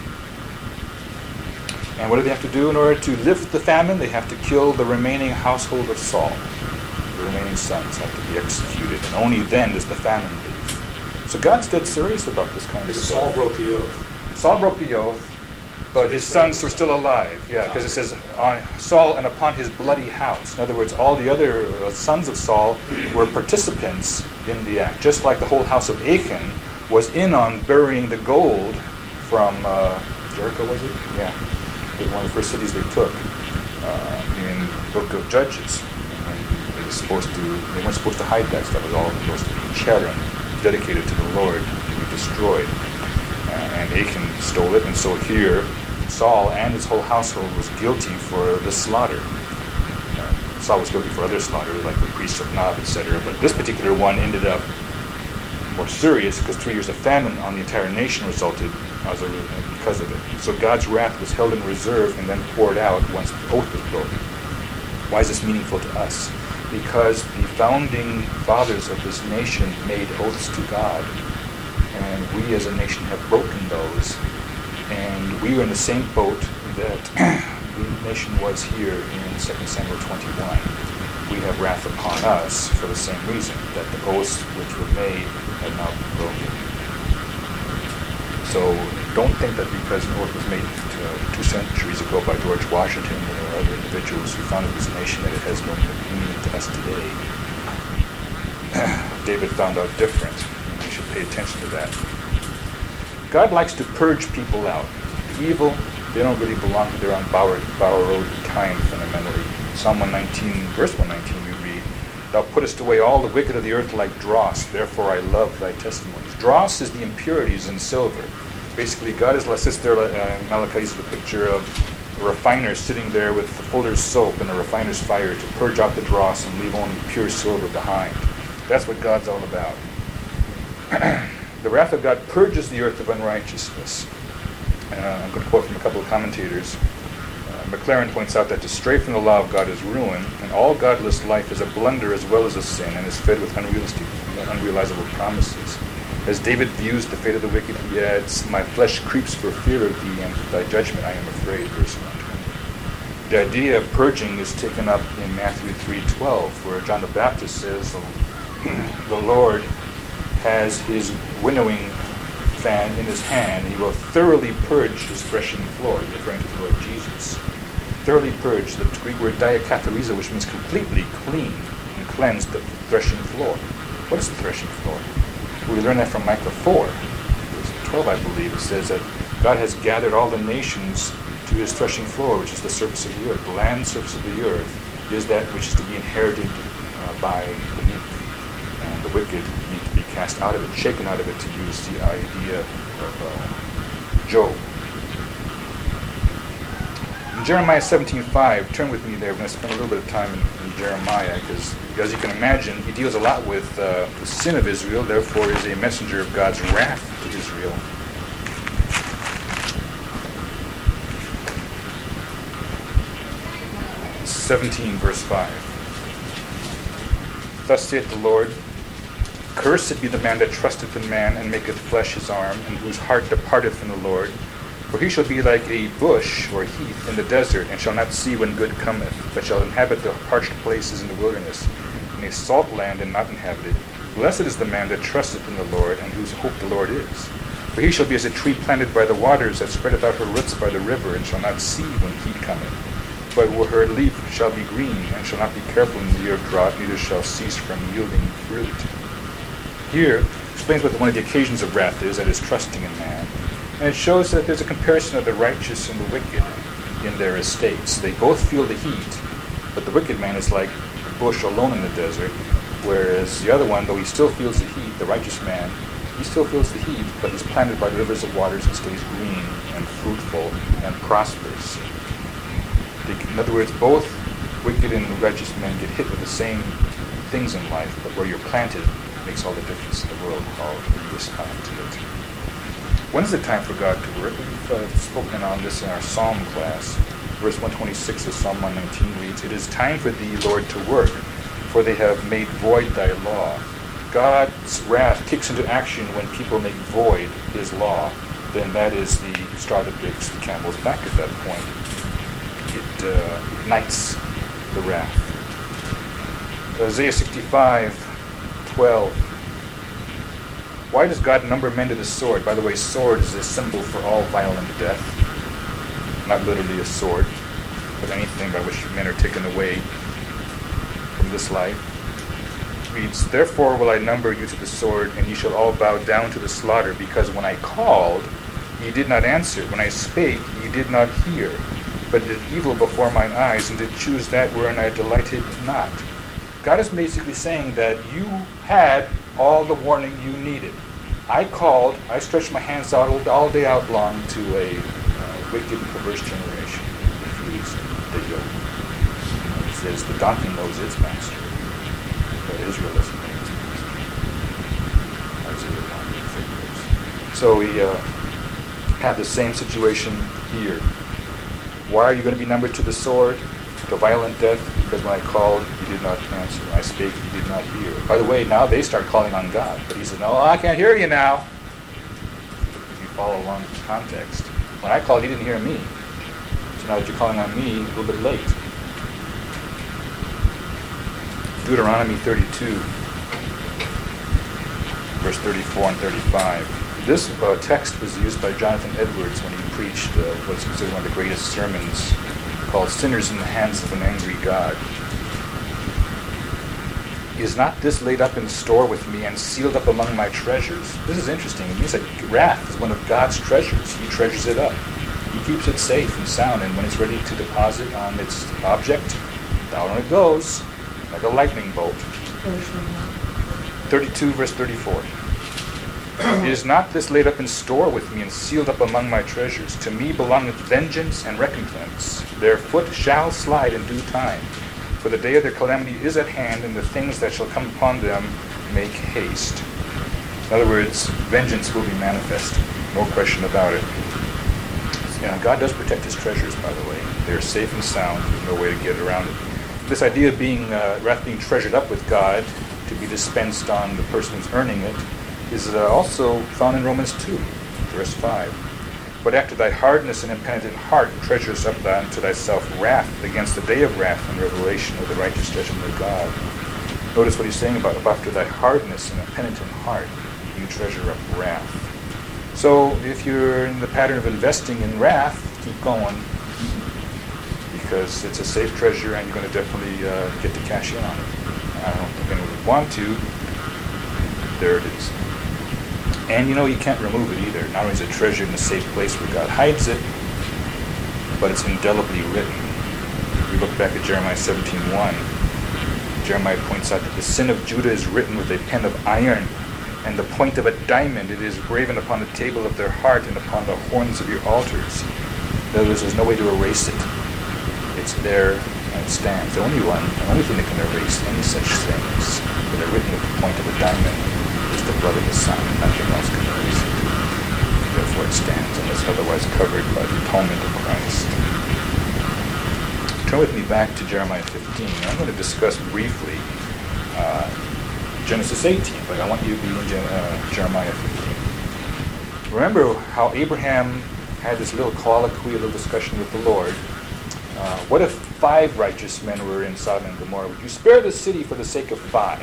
A: And what do they have to do in order to lift the famine? They have to kill the remaining household of Saul. The remaining sons have to be executed. And only then does the famine leave. So God's dead serious about this kind of
G: Saul
A: stuff.
G: broke the oath.
A: Saul broke the oath, but his sons were still alive. Yeah, because it says, on Saul and upon his bloody house. In other words, all the other uh, sons of Saul were participants in the act, just like the whole house of Achan was in on burying the gold from uh, Jericho, was it? Yeah, it was one of the first cities they took uh, in the book of Judges. And they were supposed to, they weren't supposed to hide that stuff. It was all supposed to be cherem, dedicated to the Lord, to be destroyed. Uh, and Achan stole it, and so here Saul and his whole household was guilty for the slaughter. Uh, Saul was guilty for other slaughter, like the priests of Nob, et cetera. But this particular one ended up more serious because three years of famine on the entire nation resulted as a, because of it. So God's wrath was held in reserve and then poured out once the oath was broken. Why is this meaningful to us? Because the founding fathers of this nation made oaths to God, and we as a nation have broken those. And we are in the same boat that the nation was here in Second Samuel twenty-one. We have wrath upon us for the same reason, that the oaths which were made have now been broken. So don't think that because an oath was made uh, two centuries ago by George Washington or other individuals who founded this nation that it has no meaning to us today. David found out different. We should pay attention to that. God likes to purge people out. The evil, they don't really belong to their own borrowed, borrowed time fundamentally. Psalm one nineteen, verse one nineteen, we read, Thou puttest away all the wicked of the earth like dross, therefore I love thy testimonies. Dross is the impurities in silver. Basically, God is, let's sit there, uh, Malachi is the picture of a refiner sitting there with the fuller's soap and a refiner's fire to purge out the dross and leave only pure silver behind. That's what God's all about. The wrath of God purges the earth of unrighteousness. Uh, I'm going to quote from a couple of commentators. Uh, McLaren points out that to stray from the law of God is ruin, and all godless life is a blunder as well as a sin, and is fed with unrealistic, unrealizable promises. As David views the fate of the wicked, he adds, My flesh creeps for fear of thee, and for thy judgment I am afraid, verse one twenty. The idea of purging is taken up in Matthew three twelve, where John the Baptist says, the Lord has his winnowing fan in his hand, and he will thoroughly purge his threshing floor, referring to the Lord Jesus. Thoroughly purge, the Greek word diakatharizo, which means completely clean and cleanse the threshing floor. What is the threshing floor? We learn that from Micah four, verse twelve, I believe. It says that God has gathered all the nations to his threshing floor, which is the surface of the earth. The land surface of the earth is that which is to be inherited uh, by the meek. And the wicked need to be cast out of it, shaken out of it, to use the idea of uh, Job. In Jeremiah seventeen five, turn with me there. We're going to spend a little bit of time in, in Jeremiah, because as you can imagine, he deals a lot with uh, the sin of Israel, therefore is a messenger of God's wrath to Israel. seventeen, verse five. Thus saith the Lord, Cursed be the man that trusteth in man, and maketh flesh his arm, and whose heart departeth from the Lord. For he shall be like a bush or heath in the desert, and shall not see when good cometh, but shall inhabit the parched places in the wilderness, in a salt land and not inhabited. Blessed is the man that trusteth in the Lord, and whose hope the Lord is. For he shall be as a tree planted by the waters, that spreadeth out her roots by the river, and shall not see when heat cometh. But her leaf shall be green, and shall not be careful in the year of drought, neither shall cease from yielding fruit. Here explains what one of the occasions of wrath is, that is trusting in man. And it shows that there's a comparison of the righteous and the wicked in their estates. They both feel the heat, but the wicked man is like a bush alone in the desert, whereas the other one, though he still feels the heat, the righteous man, he still feels the heat, but he's planted by the rivers of waters and stays green and fruitful and prospers. In other words, both wicked and righteous men get hit with the same things in life, but where you're planted makes all the difference in the world, how you respond to it. When is the time for God to work? We've uh, spoken on this in our Psalm class. Verse one twenty-six of Psalm one nineteen reads, It is time for thee, Lord, to work, for they have made void thy law. God's wrath kicks into action when people make void his law. Then that is the straw that breaks the camel's back at that point. It uh, ignites the wrath. Isaiah sixty-five twelve.
G: Why does God number men to the sword? By the way, sword is a symbol for all violent death. Not literally a sword, but anything by which men are taken away from this life. It reads, therefore will I number you to the sword, and ye shall all bow down to the slaughter, because when I called, ye did not answer. When I spake, ye did not hear, but did evil before mine eyes, and did choose that wherein I delighted not. God is basically saying that you had all the warning you needed. I called, I stretched my hands out all day out long to a uh, wicked and perverse generation. Refused the yoke. It says the donkey knows its master, but Israel doesn't know its master. Isaiah one. So we uh, have the same situation here. Why are you going to be numbered to the sword, to violent death? Because when I called, you did not answer. When I spake, you did not hear. By the way, now they start calling on God. But he said, no, I can't hear you now. If you follow along the context. When I called, he didn't hear me. So now that you're calling on me, a little bit late. Deuteronomy thirty-two, verse thirty-four and thirty-five. This uh, text was used by Jonathan Edwards when he preached uh, what's considered one of the greatest sermons called Sinners in the Hands of an Angry God. Is not this laid up in store with me and sealed up among my treasures? This is interesting. It means that wrath is one of God's treasures. He treasures it up. He keeps it safe and sound, and when it's ready to deposit on its object, down it goes, like a lightning bolt. thirty-two, verse thirty-four. Is not this laid up in store with me and sealed up among my treasures? To me belongeth vengeance and recompense. Their foot shall slide in due time. For the day of their calamity is at hand, and the things that shall come upon them make haste. In other words, vengeance will be manifest. No question about it. Yeah, God does protect his treasures, by the way. They are safe and sound. There's no way to get around it. This idea of being, uh, wrath being treasured up with God to be dispensed on the person who's earning it is uh, also found in Romans two, verse five. But after thy hardness and impenitent heart treasures up thou unto thyself wrath against the day of wrath and revelation of the righteous judgment of God. Notice what he's saying about after thy hardness and impenitent heart you treasure up wrath. So if you're in the pattern of investing in wrath, keep going, because it's a safe treasure and you're going to definitely uh, get to cash in on it. I don't think anyone would want to. There it is. And you know, you can't remove it either. Not only is it treasured in a safe place where God hides it, but it's indelibly written. We look back at Jeremiah seventeen one. Jeremiah points out that the sin of Judah is written with a pen of iron, and the point of a diamond it is graven upon the table of their heart and upon the horns of your altars. In other words, there's no way to erase it. It's there and it stands. The only one, the only thing that can erase any such things that are written with the point of a diamond is the blood of the Son. Nothing else can erase it. Therefore it stands unless otherwise covered by the atonement of Christ. Turn with me back to Jeremiah fifteen. I'm going to discuss briefly uh, Genesis eighteen, but I want you to be in Gen- uh, Jeremiah fifteen. Remember how Abraham had this little colloquy, a little discussion with the Lord. Uh, what if five righteous men were in Sodom and Gomorrah? Would you spare the city for the sake of five?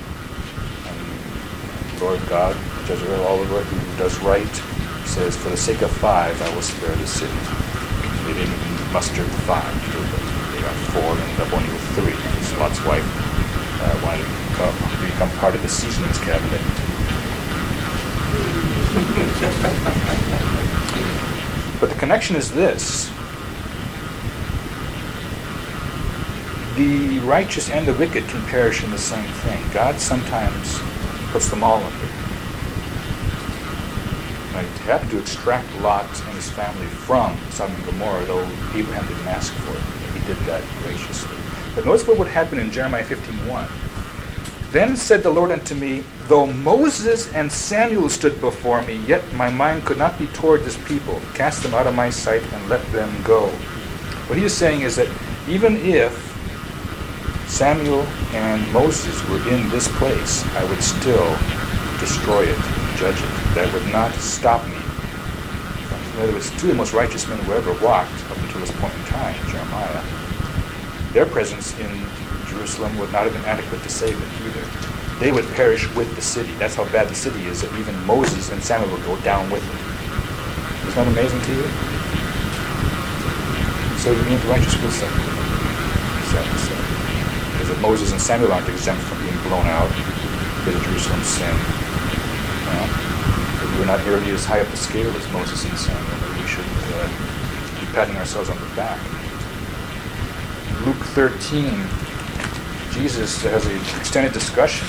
G: And Lord God, Judge of all over, who does right, says, for the sake of five, I will spare the city. They didn't even muster five, did they? They got four and ended up only with three. So Lot's wife uh, wanted to become, become part of the seasonings cabinet. But the connection is this. The righteous and the wicked can perish in the same thing. God sometimes puts them all under. Right? He happened to extract Lot and his family from Sodom and Gomorrah, though Abraham didn't ask for it. He did that graciously. But notice what would happen in Jeremiah fifteen one. Then said the Lord unto me, though Moses and Samuel stood before me, yet my mind could not be toward this people. Cast them out of my sight and let them go. What he is saying is that even if Samuel and Moses were in this place, I would still destroy it, judge it. That would not stop me. In other words, two of the most righteous men who ever walked up until this point in time, Jeremiah, their presence in Jerusalem would not have been adequate to save it either. they would perish with the city. That's how bad the city is, that even Moses and Samuel would go down with it. Isn't that amazing to you? So you mean the righteous will suffer. Sadly so. Because if Moses and Samuel aren't exempt from being blown out because of Jerusalem's sin, well, if we're not nearly as high up the scale as Moses and Samuel, maybe we should uh, be patting ourselves on the back. Luke thirteen, Jesus has an extended discussion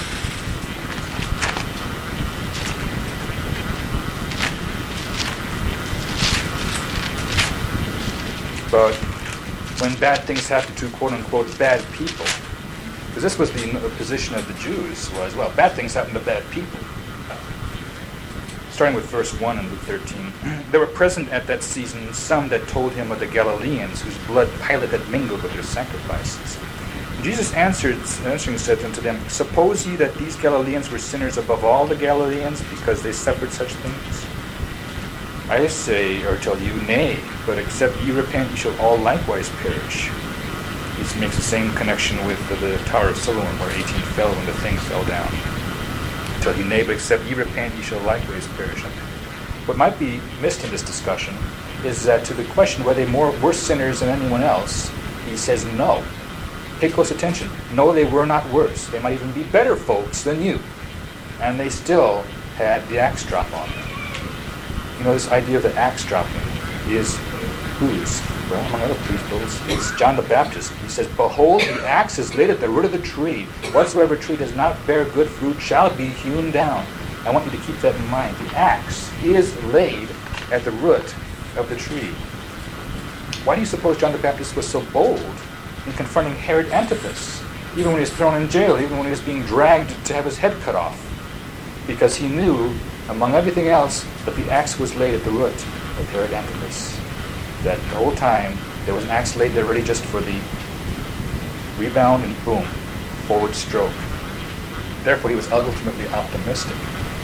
G: about when bad things happen to quote-unquote bad people. Because this was the position of the Jews, was, well, bad things happen to bad people. Starting with verse one in Luke thirteen. There were present at that season some that told him of the Galileans, whose blood Pilate had mingled with their sacrifices. Jesus answered, answering said unto them, Suppose ye that these Galileans were sinners above all the Galileans, because they suffered such things? I say, or tell you, nay, but except ye repent, ye shall all likewise perish. This makes the same connection with the, the Tower of Siloam, where eighteen fell when the thing fell down. Tell you, nay, but except ye repent, ye shall likewise perish. What might be missed in this discussion is that to the question whether they more were sinners than anyone else, he says no. Pay close attention. No, they were not worse. They might even be better folks than you. And they still had the axe drop on them. You know, this idea of the axe dropping is whose? Well, among other people, it's, it's John the Baptist. He says, Behold, the axe is laid at the root of the tree. Whatsoever tree does not bear good fruit shall be hewn down. I want you to keep that in mind. The axe is laid at the root of the tree. Why do you suppose John the Baptist was so bold in confronting Herod Antipas, even when he was thrown in jail, even when he was being dragged to have his head cut off? Because he knew, among everything else, that the axe was laid at the root of Herod Antipas. That the whole time there was an axe laid there ready just for the rebound and boom, forward stroke. Therefore, he was ultimately optimistic.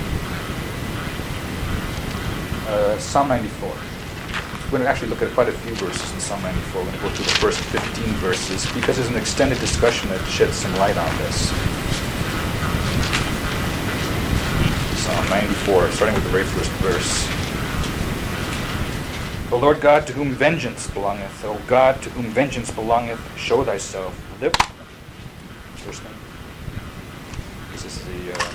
G: Uh, Psalm ninety-four. We're going to actually look at quite a few verses in Psalm ninety-four. We're going to go through the first fifteen verses because there's an extended discussion that sheds some light on this. Psalm ninety-four, starting with the very first verse. O Lord God, to whom vengeance belongeth, O God, to whom vengeance belongeth, show thyself. Lift. First name. This is the. Uh,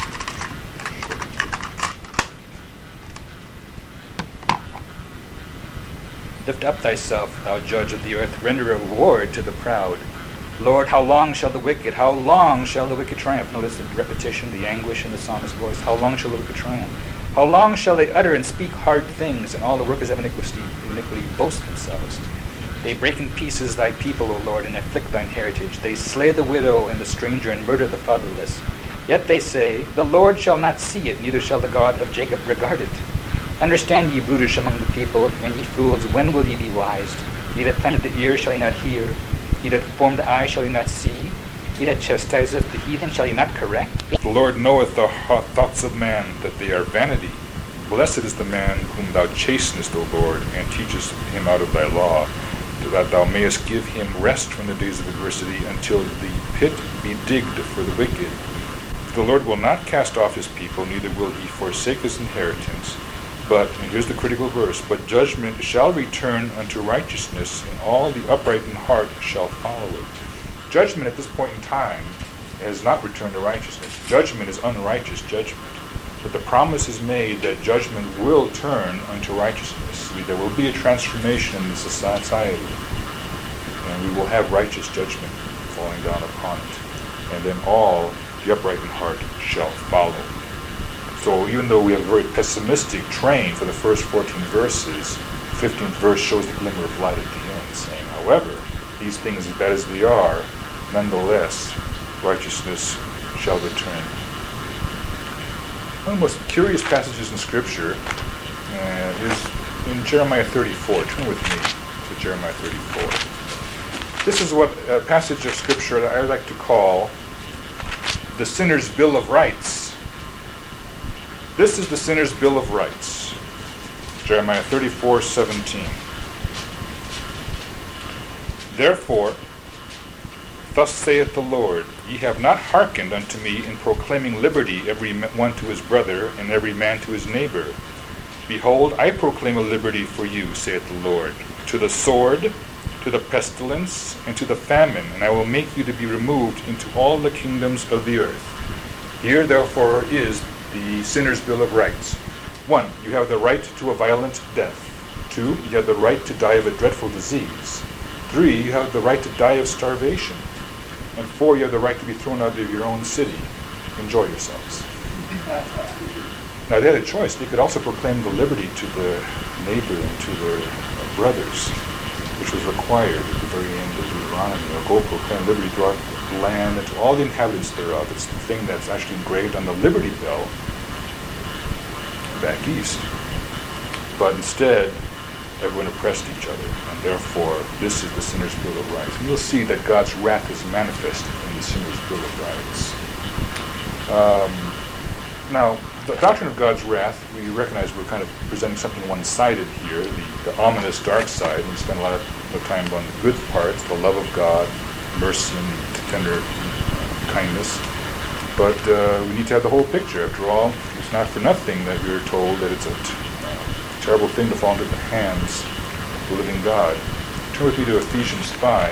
G: Lift up thyself, thou judge of the earth, render a reward to the proud. Lord, how long shall the wicked, how long shall the wicked triumph? Notice the repetition, the anguish in the psalmist's voice. How long shall the wicked triumph? How long shall they utter and speak hard things, and all the workers of iniquity, iniquity boast themselves? They break in pieces thy people, O Lord, and afflict thine heritage. They slay the widow and the stranger, and murder the fatherless. Yet they say, The Lord shall not see it, neither shall the God of Jacob regard it. Understand ye, brutish among the people, and ye fools, when will ye be wise? Ye that planted the ear, shall ye not hear? Ye that formed the eye, shall ye not see? Ye that chastiseth the heathen, shall ye not correct?
A: The Lord knoweth the thoughts of man, that they are vanity. Blessed is the man whom thou chastenest, O Lord, and teachest him out of thy law, that thou mayest give him rest from the days of adversity, until the pit be digged for the wicked. The Lord will not cast off his people, neither will he forsake his inheritance. But, and here's the critical verse, but judgment shall return unto righteousness, and all the upright in heart shall follow it. Judgment at this point in time has not returned to righteousness. Judgment is unrighteous judgment. But the promise is made that judgment will turn unto righteousness. There will be a transformation in the society, and we will have righteous judgment falling down upon it. And then all the upright in heart shall follow. So even though we have a very pessimistic train for the first fourteen verses, the fifteenth verse shows the glimmer of light at the end, saying, however, these things, as bad as they are, nonetheless, righteousness shall return. One of the most curious passages in Scripture uh, is in Jeremiah thirty-four. Turn with me to Jeremiah thirty-four. This is what a passage of Scripture that I like to call the sinner's Bill of Rights. This is the sinner's Bill of Rights. Jeremiah thirty-four seventeen. Therefore,
G: thus saith the Lord, ye have not hearkened unto me in proclaiming liberty every one to his brother, and every man to his neighbor. Behold, I proclaim a liberty for you, saith the Lord, to the sword, to the pestilence, and to the famine, and I will make you to be removed into all the kingdoms of the earth. Here, therefore, is the sinner's bill of rights. One, you have the right to a violent death. Two, you have the right to die of a dreadful disease. Three, you have the right to die of starvation. And four, you have the right to be thrown out of your own city. Enjoy yourselves. Now, they had a choice. They could also proclaim the liberty to the neighbor and to their brothers, which was required at the very end of Deuteronomy. Or go proclaim liberty throughout the land and to all the inhabitants thereof. It's the thing that's actually engraved on the Liberty Bell back east. But instead, everyone oppressed each other, and therefore this is the sinner's bill of rights. And you'll see that God's wrath is manifested in the sinner's bill of rights. Um, now, the doctrine of God's wrath, we recognize we're kind of presenting something one-sided here, the, the ominous dark side, and we spend a lot of, of time on the good parts, the love of God, mercy and tender kindness. But uh, we need to have the whole picture. After all, it's not for nothing that we're told that it's a t- terrible thing to fall into the hands of the living God. Turn with me to Ephesians five.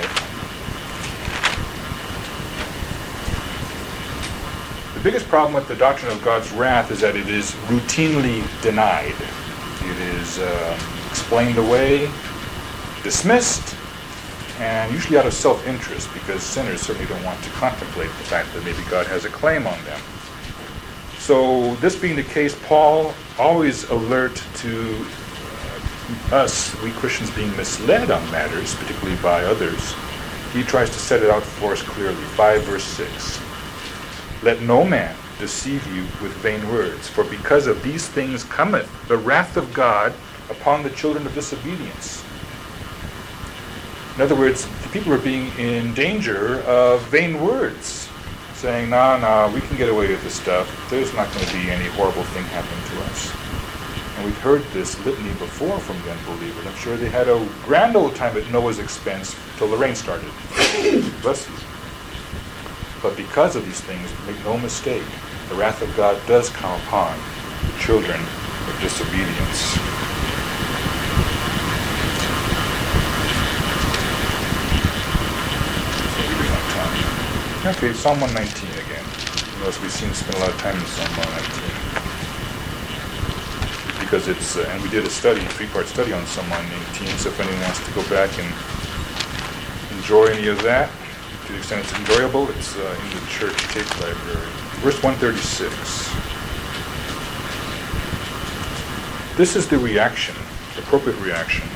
G: The biggest problem with the doctrine of God's wrath is that it is routinely denied. It is uh, explained away, dismissed, and usually out of self-interest, because sinners certainly don't want to contemplate the fact that maybe God has a claim on them. So, this being the case, Paul, always alert to uh, us, we Christians, being misled on matters, particularly by others, he tries to set it out for us clearly. five verse six. Let no man deceive you with vain words, for because of these things cometh the wrath of God upon the children of disobedience. In other words, the people are being in danger of vain words, saying, no, no, we can get away with this stuff. There's not going to be any horrible thing happening to us. And we've heard this litany before from the unbelievers. I'm sure they had a grand old time at Noah's expense till the rain started. Bless you. But because of these things, make no mistake, the wrath of God does come upon the children of disobedience. Okay, Psalm one nineteen again. Notice we seem to spend a lot of time in Psalm one nineteen. Because it's, uh, and we did a study, a three-part study on Psalm one nineteen, so if anyone wants to go back and enjoy any of that, to the extent it's enjoyable, it's uh, in the church tape library. Verse one thirty-six. This is the reaction, the appropriate reaction,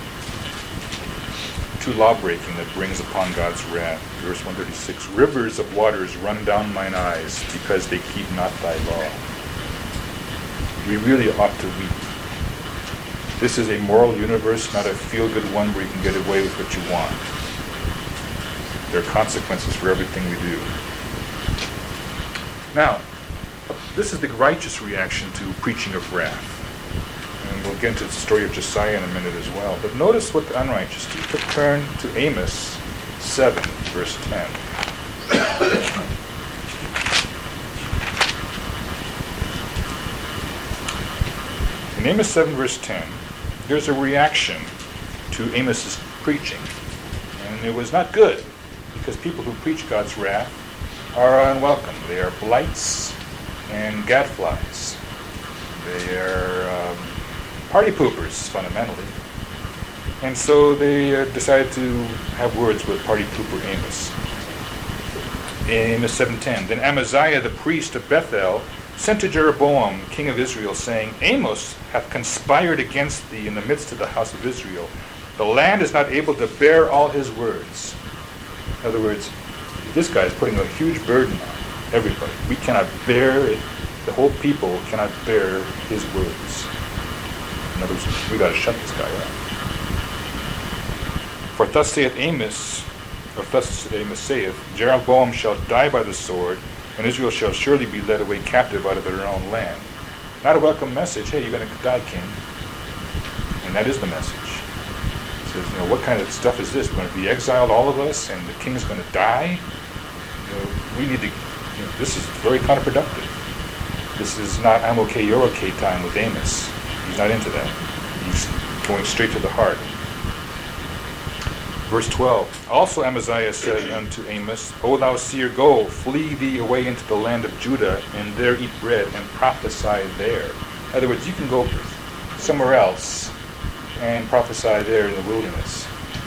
G: to lawbreaking that brings upon God's wrath. Verse one thirty-six, rivers of waters run down mine eyes, because they keep not thy law. We really ought to weep. This is a moral universe, not a feel-good one where you can get away with what you want. There are consequences for everything we do. Now, this is the righteous reaction to preaching of wrath. And we'll get into the story of Josiah in a minute as well. But notice what the unrighteous do. Turn to Amos seven, verse ten. In Amos seven, verse ten, there's a reaction to Amos's preaching. And it was not good, because people who preach God's wrath are unwelcome. They are blights and gadflies. They are um, party poopers, fundamentally. And so they uh, decided to have words with party pooper Amos. In Amos seven ten, then Amaziah the priest of Bethel sent to Jeroboam, king of Israel, saying, Amos hath conspired against thee in the midst of the house of Israel. The land is not able to bear all his words. In other words, this guy is putting a huge burden on everybody. We cannot bear it. The whole people cannot bear his words. In other words, we got to shut this guy up. For thus saith Amos, or thus Amos saith, Jeroboam shall die by the sword, and Israel shall surely be led away captive out of their own land. Not a welcome message. Hey, you're going to die, king. And that is the message. It says, you know, what kind of stuff is this? We're going to be exiled, all of us, and the king's going to die? you know, we need to, you know, this is very counterproductive. This is not I'm okay, you're okay time with Amos. He's not into that. He's going straight to the heart. Verse twelve, also Amaziah said unto Amos, O thou seer, go, flee thee away into the land of Judah, and there eat bread, and prophesy there. In other words, you can go somewhere else and prophesy there in the wilderness.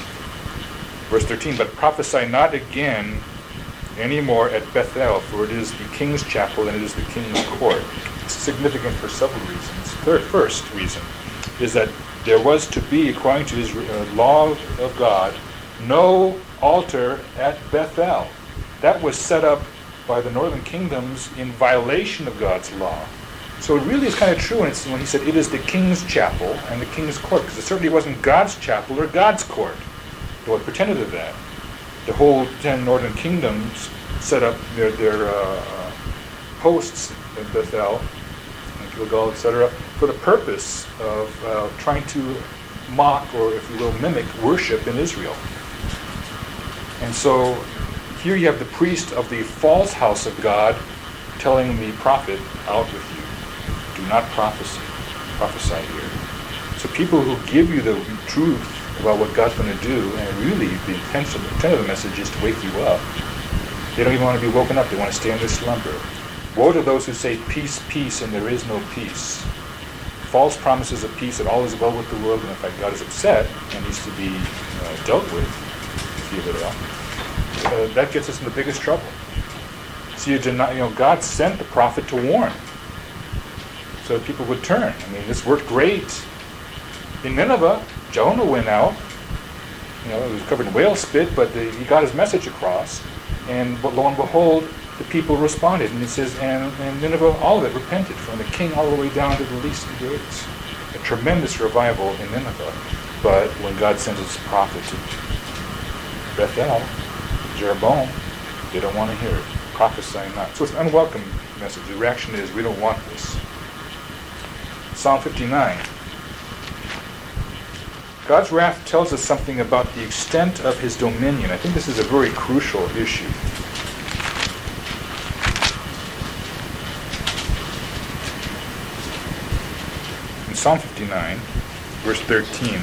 G: Verse thirteen, but prophesy not again any more at Bethel, for it is the king's chapel and it is the king's court. It's significant for several reasons. Third, first reason is that there was to be, according to his uh, law of God, no altar at Bethel. That was set up by the northern kingdoms in violation of God's law. So it really is kind of true when, it's, when he said it is the king's chapel and the king's court, because it certainly wasn't God's chapel or God's court, though it pretended of that. The whole ten northern kingdoms set up their, their uh, posts in Bethel, and Gilgal, et cetera, for the purpose of uh, trying to mock, or if you will, mimic worship in Israel. And so here you have the priest of the false house of God telling the prophet, out with you. Do not prophesy, prophesy here. So people who give you the truth about what God's going to do, and really the intent of, the intent of the message is to wake you up. They don't even want to be woken up. They want to stay in their slumber. Woe to those who say peace, peace, and there is no peace. False promises of peace, that all is well with the world, and in fact God is upset and needs to be uh, dealt with, if you will. Uh, that gets us in the biggest trouble. So you, deny, you know, God sent the prophet to warn, so that people would turn. I mean, this worked great in Nineveh. Jonah went out. You know, it was covered in whale spit, but the, he got his message across. And but lo and behold, the people responded. And it says, and, and Nineveh, all of it repented, from the king all the way down to the least and greatest. A tremendous revival in Nineveh. But when God sends his prophet to Bethel, Jeroboam, they don't want to hear it. Prophesy not. So it's an unwelcome message. The reaction is, we don't want this. Psalm fifty-nine. God's wrath tells us something about the extent of his dominion. I think this is a very crucial issue. In Psalm fifty-nine, verse thirteen,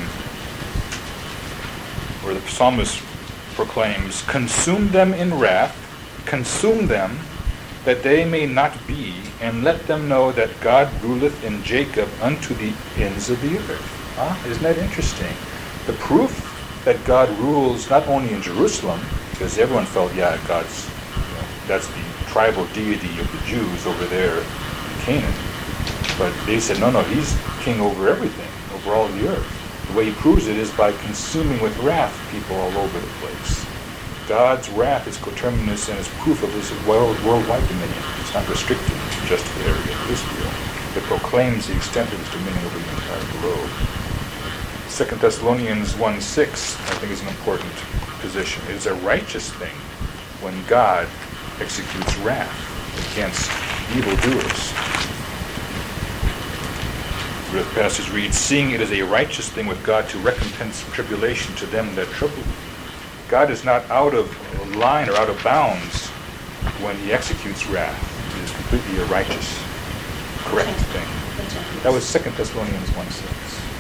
G: where the psalmist proclaims, consume them in wrath, consume them, that they may not be, and let them know that God ruleth in Jacob unto the ends of the earth. Ah, isn't that interesting? The proof that God rules not only in Jerusalem, because everyone felt, yeah, God's, you know, that's the tribal deity of the Jews over there in Canaan. But they said, no, no, he's king over everything, over all the earth. The way he proves it is by consuming with wrath people all over the place. God's wrath is coterminous and is proof of his world, worldwide dominion. It's not restricted to just the area of Israel. It proclaims the extent of his dominion over the entire globe. Second Thessalonians one six, I think, is an important position. It is a righteous thing when God executes wrath against evildoers. The passage reads, seeing it is a righteous thing with God to recompense tribulation to them that trouble you. God is not out of line or out of bounds when he executes wrath. It is completely a righteous, correct thing. That was Second Thessalonians one six.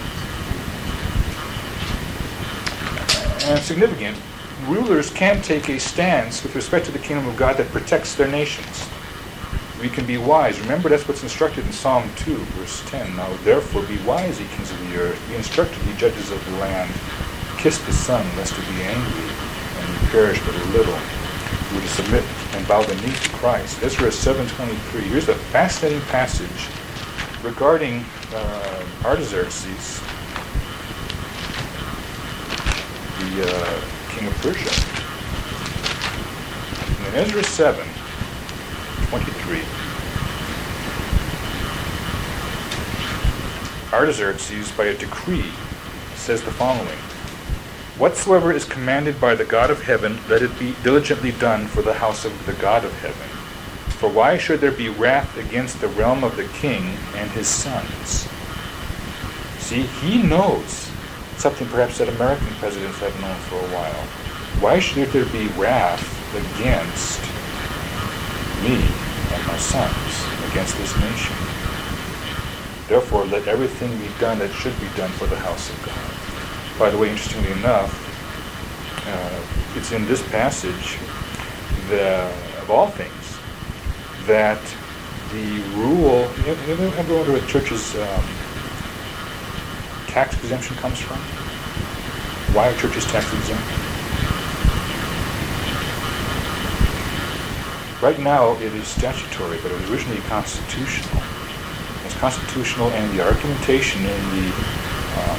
G: And significant, rulers can take a stance with respect to the kingdom of God that protects their nations. We can be wise. Remember, that's what's instructed in Psalm two, verse ten. Now, therefore, be wise, ye kings of the earth. Be instructed, ye judges of the land. Kiss the Son, lest he be angry, and you perish but a little. You were to submit and bow the knee to Christ. Ezra seven twenty-three. Here's a fascinating passage regarding uh, Artaxerxes, the uh, king of Persia. And in Ezra seven twenty-three, Artaxerxes, by a decree, says the following: whatsoever is commanded by the God of heaven, let it be diligently done for the house of the God of heaven. For why should there be wrath against the realm of the king and his sons? See, he knows something perhaps that American presidents have known for a while. Why should there be wrath against me and my sons against this nation. Therefore, let everything be done that should be done for the house of God. By the way, interestingly enough, uh, it's in this passage, the, of all things, that the rule, you ever ever wonder where the church's um, tax exemption comes from? Why are churches tax exempt? Right now it is statutory, but it was originally constitutional. It's constitutional, and the argumentation in the um,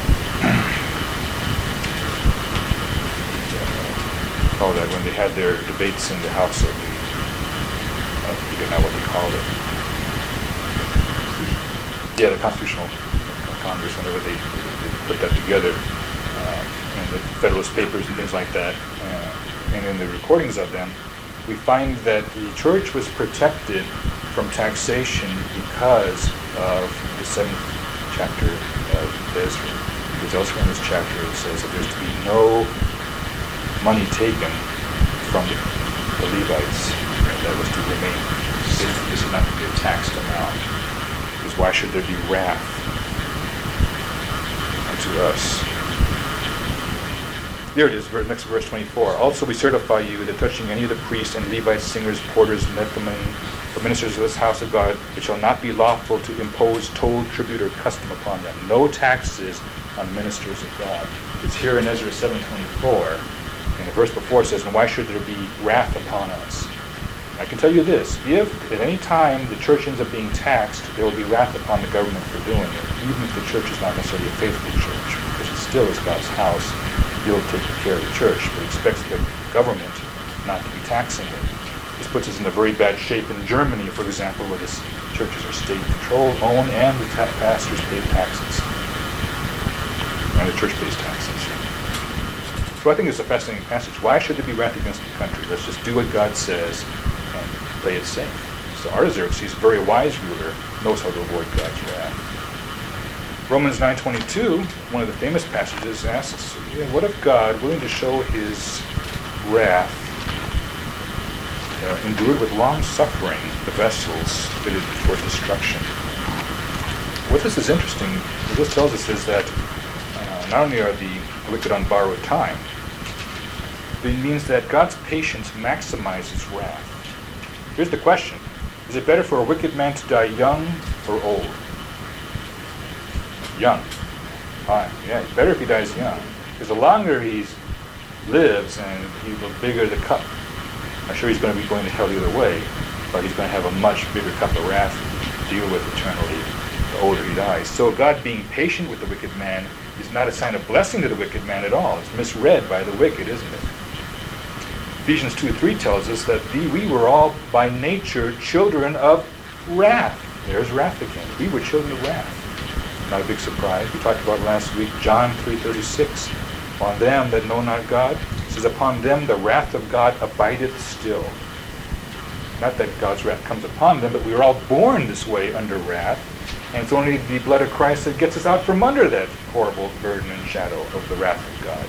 G: call that when they had their debates in the House of the, I forget now what they called it. Yeah, the Constitutional Congress, whenever they, they put that together, uh, in the Federalist Papers and things like that, uh, and in the recordings of them, we find that the church was protected from taxation because of the seventh chapter of Ezra. Because elsewhere in this chapter it says that there's to be no money taken from the Levites that was to remain. This is not to be a taxed amount. Because why should there be wrath unto us? There it is, next verse twenty-four. Also we certify you that touching any of the priests and Levites, singers, porters, nethermen, or ministers of this house of God, it shall not be lawful to impose toll, tribute, or custom upon them. No taxes on ministers of God. It's here in Ezra seven twenty-four. And the verse before says, and why should there be wrath upon us? I can tell you this, if at any time the church ends up being taxed, there will be wrath upon the government for doing it, even if the church is not necessarily a faithful church, because it still is God's house. He'll take care of the church, but expects the government not to be taxing it. This puts us in a very bad shape in Germany, for example, where the churches are state-controlled, owned, and the ta- pastors pay taxes. And the church pays taxes. So I think it's a fascinating passage. Why should there be wrath against the country? Let's just do what God says and play it safe. So Artaxerxes, a very wise ruler, knows how to avoid God's wrath. Romans nine twenty-two, one of the famous passages, asks, yeah, what if God, willing to show his wrath, uh, endured with long suffering the vessels fitted for destruction? What this is interesting, what this tells us is that uh, not only are the wicked on borrowed time, but it means that God's patience maximizes wrath. Here's the question. Is it better for a wicked man to die young or old? Young. Fine. Yeah, it's better if he dies young. Because the longer he lives and he, the bigger the cup. I'm sure he's going to be going to hell either way, but he's going to have a much bigger cup of wrath to deal with eternally the older he dies. So God being patient with the wicked man is not a sign of blessing to the wicked man at all. It's misread by the wicked, isn't it? Ephesians two three tells us that the, we were all by nature children of wrath. There's wrath again. We were children of wrath. Not a big surprise. We talked about last week, John three thirty-six. On them that know not God, it says, upon them the wrath of God abideth still. Not that God's wrath comes upon them, but we were all born this way under wrath. And it's only the blood of Christ that gets us out from under that horrible burden and shadow of the wrath of God.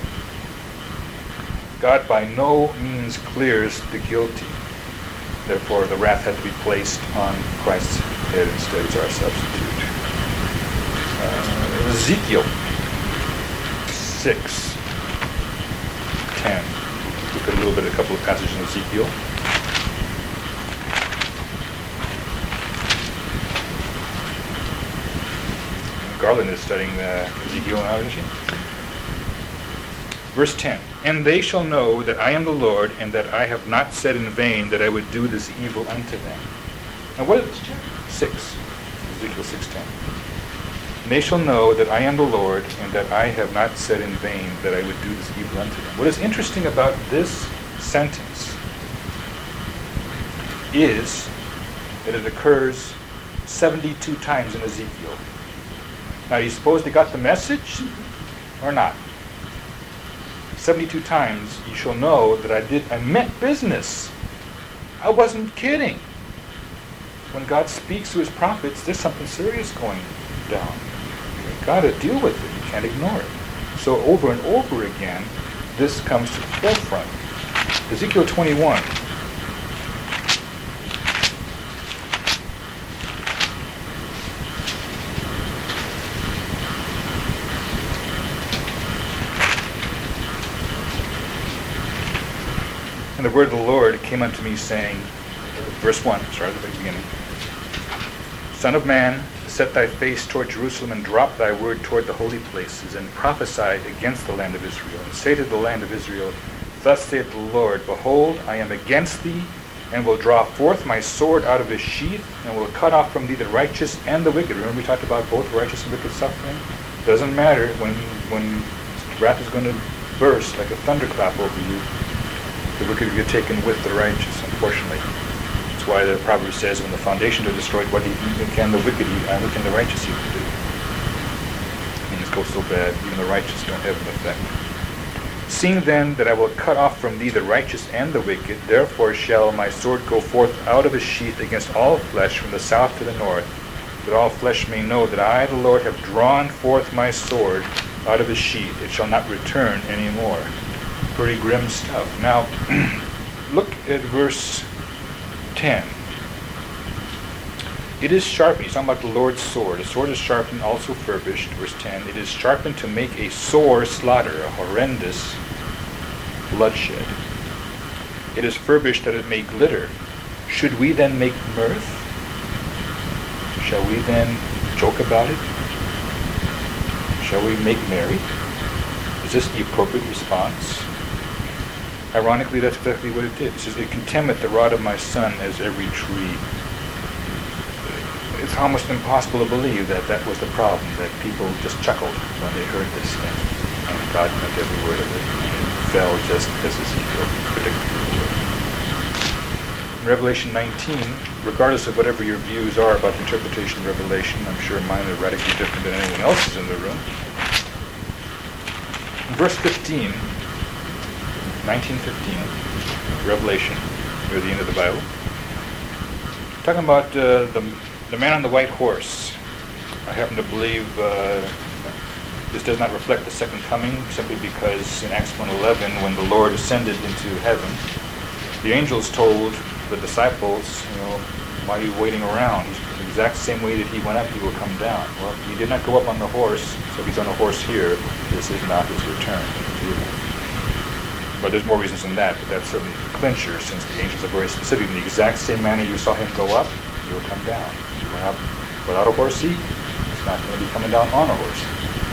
G: God by no means clears the guilty. Therefore, the wrath had to be placed on Christ's head instead as our substitute. Uh, Ezekiel six ten. Look at a little bit, a couple of passages in Ezekiel. Garland is studying uh, Ezekiel now, isn't she? Verse ten. And they shall know that I am the Lord, and that I have not said in vain that I would do this evil unto them. Now what is six? Ezekiel six ten. And they shall know that I am the Lord, and that I have not said in vain that I would do this evil unto them. What is interesting about this sentence is that it occurs seventy-two times in Ezekiel. Now, you suppose they got the message or not? seventy-two times you shall know that I did, I meant business. I wasn't kidding. When God speaks to his prophets, there's something serious going down. You've got to deal with it. You can't ignore it. So over and over again, this comes to the forefront. Ezekiel twenty-one. And the word of the Lord came unto me, saying, verse one, start at the beginning. Son of man, set thy face toward Jerusalem, and drop thy word toward the holy places, and prophesy against the land of Israel, and say to the land of Israel, Thus saith the Lord, Behold, I am against thee, and will draw forth my sword out of his sheath, and will cut off from thee the righteous and the wicked. Remember we talked about both righteous and wicked suffering? Doesn't matter when when wrath is going to burst like a thunderclap over you. The wicked will get taken with the righteous, unfortunately. That's why the proverb says, when the foundations are destroyed, what even can the wicked eat? What can the righteous even do? Things go so bad, even the righteous don't have an effect. Seeing then that I will cut off from thee the righteous and the wicked, therefore shall my sword go forth out of his sheath against all flesh from the south to the north, that all flesh may know that I, the Lord, have drawn forth my sword out of his sheath. It shall not return any more. Pretty grim stuff. Now, look at verse ten. It is sharpened. He's talking about the Lord's sword. A sword is sharpened, also furbished. Verse ten. It is sharpened to make a sore slaughter, a horrendous bloodshed. It is furbished that it may glitter. Should we then make mirth? Shall we then joke about it? Shall we make merry? Is this the appropriate response? Ironically, that's exactly what it did. It says, It contemneth the rod of my son as every tree. It's almost impossible to believe that that was the problem, that people just chuckled when they heard this thing. And God meant every word of it. And it fell just as Ezekiel predicted. In Revelation nineteen, regardless of whatever your views are about the interpretation of Revelation, I'm sure mine are radically different than anyone else's in the room. In verse fifteen, nineteen fifteen, Revelation, near the end of the Bible, talking about uh, the the man on the white horse. I happen to believe uh, this does not reflect the second coming, simply because in Acts one eleven, when the Lord ascended into heaven, the angels told the disciples, you know, why are you waiting around? He's the exact same way that he went up, he will come down. Well, he did not go up on the horse, so if he's on a horse here, this is not his return. But there's more reasons than that, but that's certainly a clincher, since the angels are very specific. In the exact same manner you saw him go up, he will come down. He went up without a horse seat, he's not going to be coming down on a horse.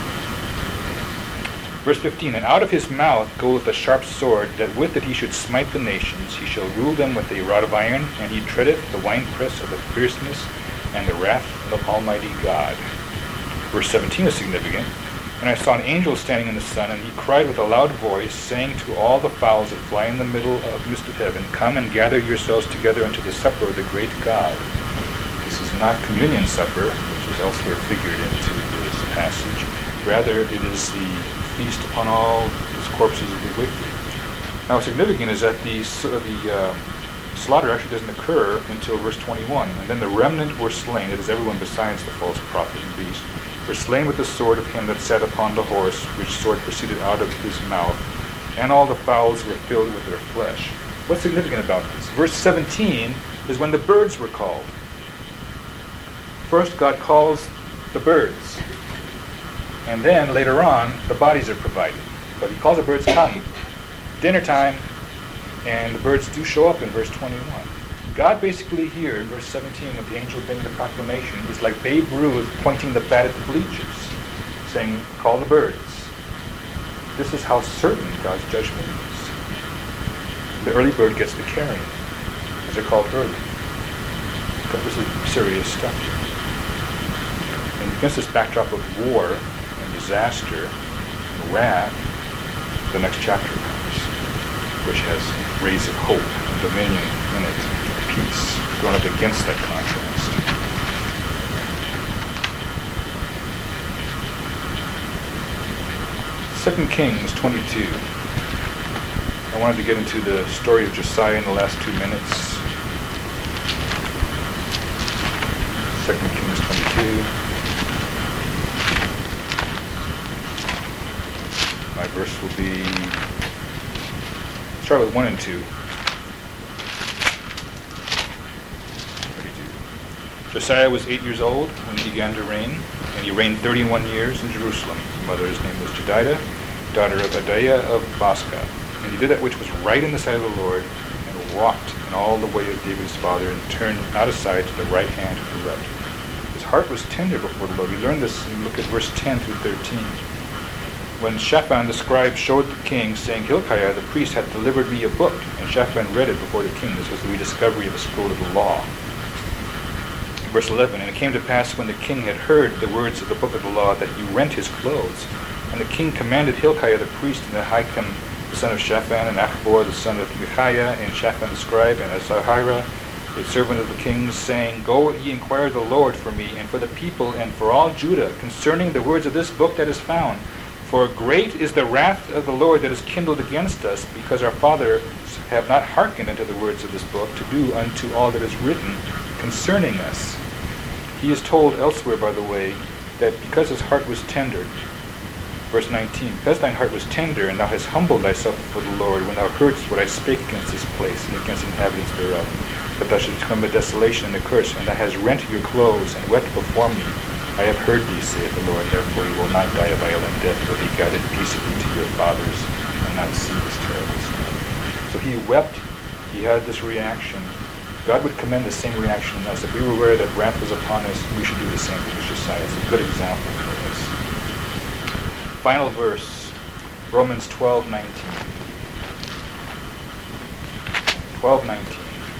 G: Verse fifteen, And out of his mouth goeth a sharp sword, that with it he should smite the nations. He shall rule them with a rod of iron, and he treadeth the winepress of the fierceness and the wrath of Almighty God. Verse seventeen is significant. And I saw an angel standing in the sun, and he cried with a loud voice, saying to all the fowls that fly in the middle of the midst of heaven, Come and gather yourselves together unto the supper of the great God. This is not communion supper, which is elsewhere figured into this passage. Rather, it is the feast upon all his corpses of the wicked. Now, what's significant is that the, the uh, slaughter actually doesn't occur until verse twenty-one. And then the remnant were slain, that is everyone besides the false prophet and beast, were slain with the sword of him that sat upon the horse, which sword proceeded out of his mouth, and all the fowls were filled with their flesh. What's significant about this? Verse seventeen is when the birds were called. First, God calls the birds. And then, later on, the bodies are provided. But he calls the birds, come, dinner time, and the birds do show up in verse twenty-one. God basically here, in verse seventeen, with the angel bringing the proclamation, is like Babe Ruth pointing the bat at the bleachers, saying, call the birds. This is how certain God's judgment is. The early bird gets the carrion, as they're called early. Because this is serious stuff here. And against this backdrop of war and disaster and wrath, the next chapter comes, which has rays of hope and dominion in it, peace, going up against that contrast. Second Kings twenty-two. I wanted to get into the story of Josiah in the last two minutes. Second Kings twenty-two. My verse will be, start with one and two. Josiah was eight years old when he began to reign, and he reigned thirty-one years in Jerusalem. His mother's name was Jedidah, daughter of Adaiah of Boscath. And he did that which was right in the sight of the Lord, and walked in all the way of David his father, and turned not aside to the right hand or the left. His heart was tender before the Lord. We learn this, and look at verse ten through thirteen. When Shaphan the scribe showed the king, saying, Hilkiah the priest hath delivered me a book, and Shaphan read it before the king. This was the rediscovery of the scroll of the law. Verse eleven, and it came to pass when the king had heard the words of the book of the law that he rent his clothes. And the king commanded Hilkiah the priest, and Ahikam the son of Shaphan, and Achbor the son of Micaiah, and Shaphan the scribe, and Azahirah the servant of the king, saying, Go ye inquire of the Lord for me, and for the people, and for all Judah, concerning the words of this book that is found. For great is the wrath of the Lord that is kindled against us, because our fathers have not hearkened unto the words of this book, to do unto all that is written concerning us. He is told elsewhere, by the way, that because his heart was tender, verse nineteen, because thine heart was tender, and thou hast humbled thyself before the Lord, when thou heardest what I spake against this place, and against the inhabitants thereof, that thou shouldst become a desolation and a curse, and thou hast rent your clothes, and wept before me. I have heard thee, saith the Lord, therefore you will not die a violent death, but be guided peaceably to your fathers, and not see this terrible sin. So he wept, he had this reaction. God would commend the same reaction in us. If we were aware that wrath was upon us, we should do the same thing as Josiah. It's a good example for us. Final verse, Romans twelve nineteen. twelve nineteen.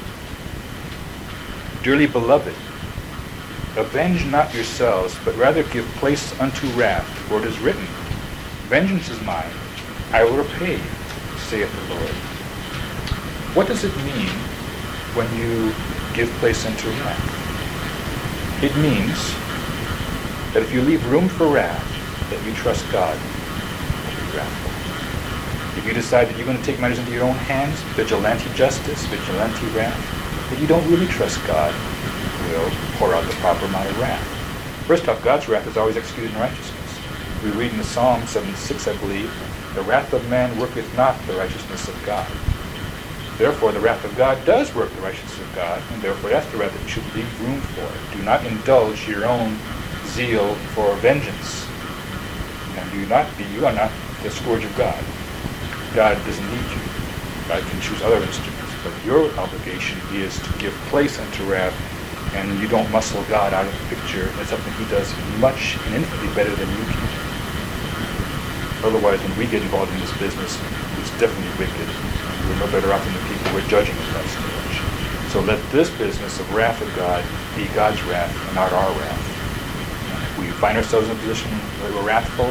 G: Dearly beloved, avenge not yourselves, but rather give place unto wrath, for it is written, Vengeance is mine, I will repay, saith the Lord. What does it mean when you give place unto wrath? It means that if you leave room for wrath, that you trust God to be wrathful. If you decide that you're going to take matters into your own hands, vigilante justice, vigilante wrath, that you don't really trust God will pour out the proper amount of wrath. First off, God's wrath is always executed in righteousness. We read in the Psalm seventy-six, I believe, the wrath of man worketh not the righteousness of God. Therefore, the wrath of God does work the righteousness of God, and therefore that's the wrath that you should leave room for. Do not indulge your own zeal for vengeance. And do not be, you are not the scourge of God. God doesn't need you. God can choose other instruments. But your obligation is to give place unto wrath, and you don't muscle God out of the picture. That's something he does much and infinitely better than you can. Otherwise, when we get involved in this business, it's definitely wicked. We're no better off than the people we're judging at that stage. So let this business of wrath of God be God's wrath and not our wrath. If we find ourselves in a position where we're wrathful,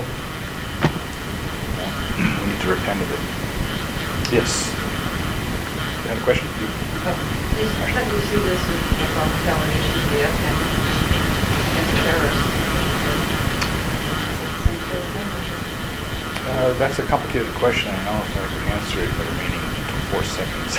G: we need to repent of it. Yes? You had a question?
E: How do you see this as a felony death and terrorists?
G: Uh, that's a complicated question. I don't know if I can answer it for the remaining four seconds.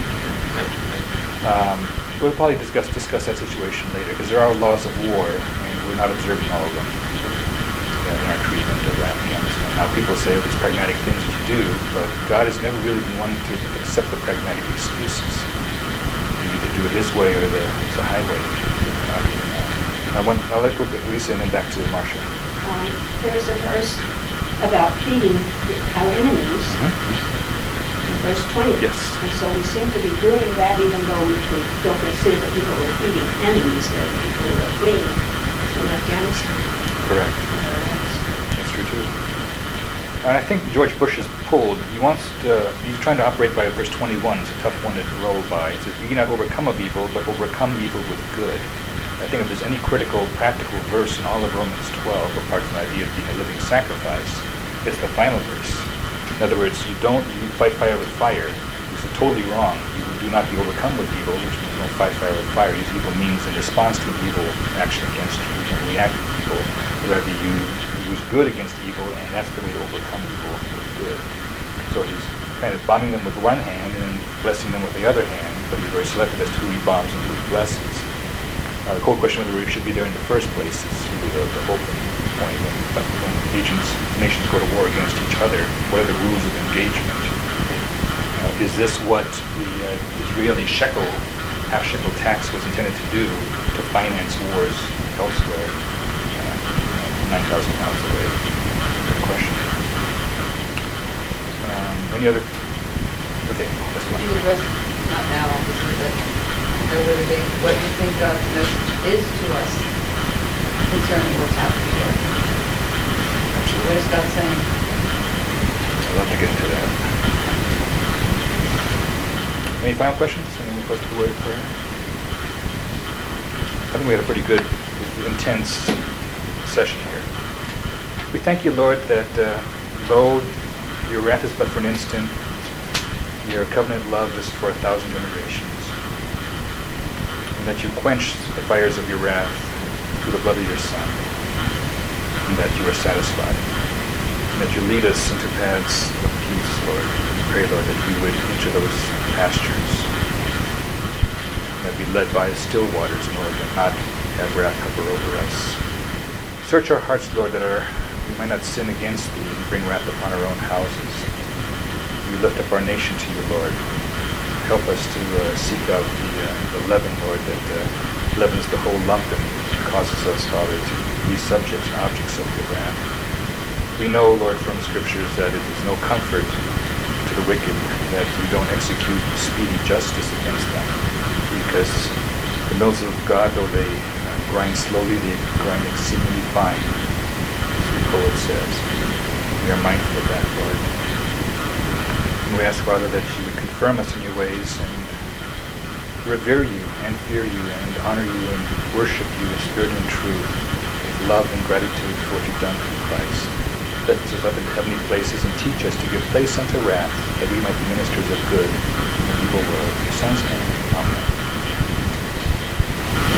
G: um, we'll probably discuss discuss that situation later, because there are laws of war, and we're not observing all of them uh, in our treatment of Afghanistan. Now, people say it's pragmatic things to do, but God has never really been one to accept the pragmatic excuses. You either do it His way or the, the highway. Uh, I want, I'll let go to Lisa and then back to Marcia.
E: Um, there's a verse about feeding our enemies, in verse twenty.
G: Yes.
E: And so we seem to be doing that even though we don't consider that people were feeding enemies, that people were fleeing from Afghanistan.
G: Correct. That's true too. And I think George Bush is pulled. He wants to, he's trying to operate by verse twenty-one. It's a tough one to roll by. It says, "Ye not overcome of evil, but overcome evil with good." I think if there's any critical, practical verse in all of Romans twelve, apart from the idea of being a living sacrifice, it's the final verse. In other words, you don't you fight fire with fire. This is totally wrong. You do not be overcome with evil, which means you don't fight fire with fire. Use evil means in response to evil action against you. You don't react to evil. Rather, you use good against evil, and that's the way to overcome evil with good. So he's kind of bombing them with one hand and blessing them with the other hand, but he's very selective as to who he bombs and who he blesses. Uh, the whole question whether we should be there in the first place is really the, the whole point. When, but when nations, nations go to war against each other, what are the rules of engagement? Uh, is this what the uh, Israeli shekel, half shekel tax was intended to do to finance wars elsewhere, uh, nine thousand miles away? Good question. Um, any other Okay, that's
H: Could
G: fine.
H: you address, not now, obviously, but over what you think God's message is to us concerning what's happening here? What is God saying?
G: I'd love to get into that. Any final questions? Any close to the word of prayer? I think we had a pretty good, intense session here. We thank you, Lord, that uh, though your wrath is but for an instant, your covenant love is for a thousand generations, and that you quench the fires of your wrath through the blood of your Son, and that you are satisfied, and that you lead us into paths of peace, Lord. We pray, Lord, that you would enter those pastures, that be led by still waters, Lord, and not have wrath hover over us. Search our hearts, Lord, that our, we might not sin against thee and bring wrath upon our own houses. We lift up our nation to you, Lord. Help us to uh, seek out the, uh, the leaven, Lord, that uh, leavens the whole lump and causes us, Father, to be subjects and objects of your wrath. We know, Lord, from the Scriptures that it is no comfort to the wicked that you don't execute speedy justice against them, because the mills of God, though they uh, grind slowly, they grind exceedingly fine, as the poet says. We are mindful of that, Lord. And we ask, Father, that you would confirm us in your ways and revere you and fear you and honor you and worship you in spirit and truth, with love and gratitude for what you've done through Christ. Lift us up in heavenly places and teach us to give place unto wrath, that we might be ministers of good in an evil world. In your Son's name.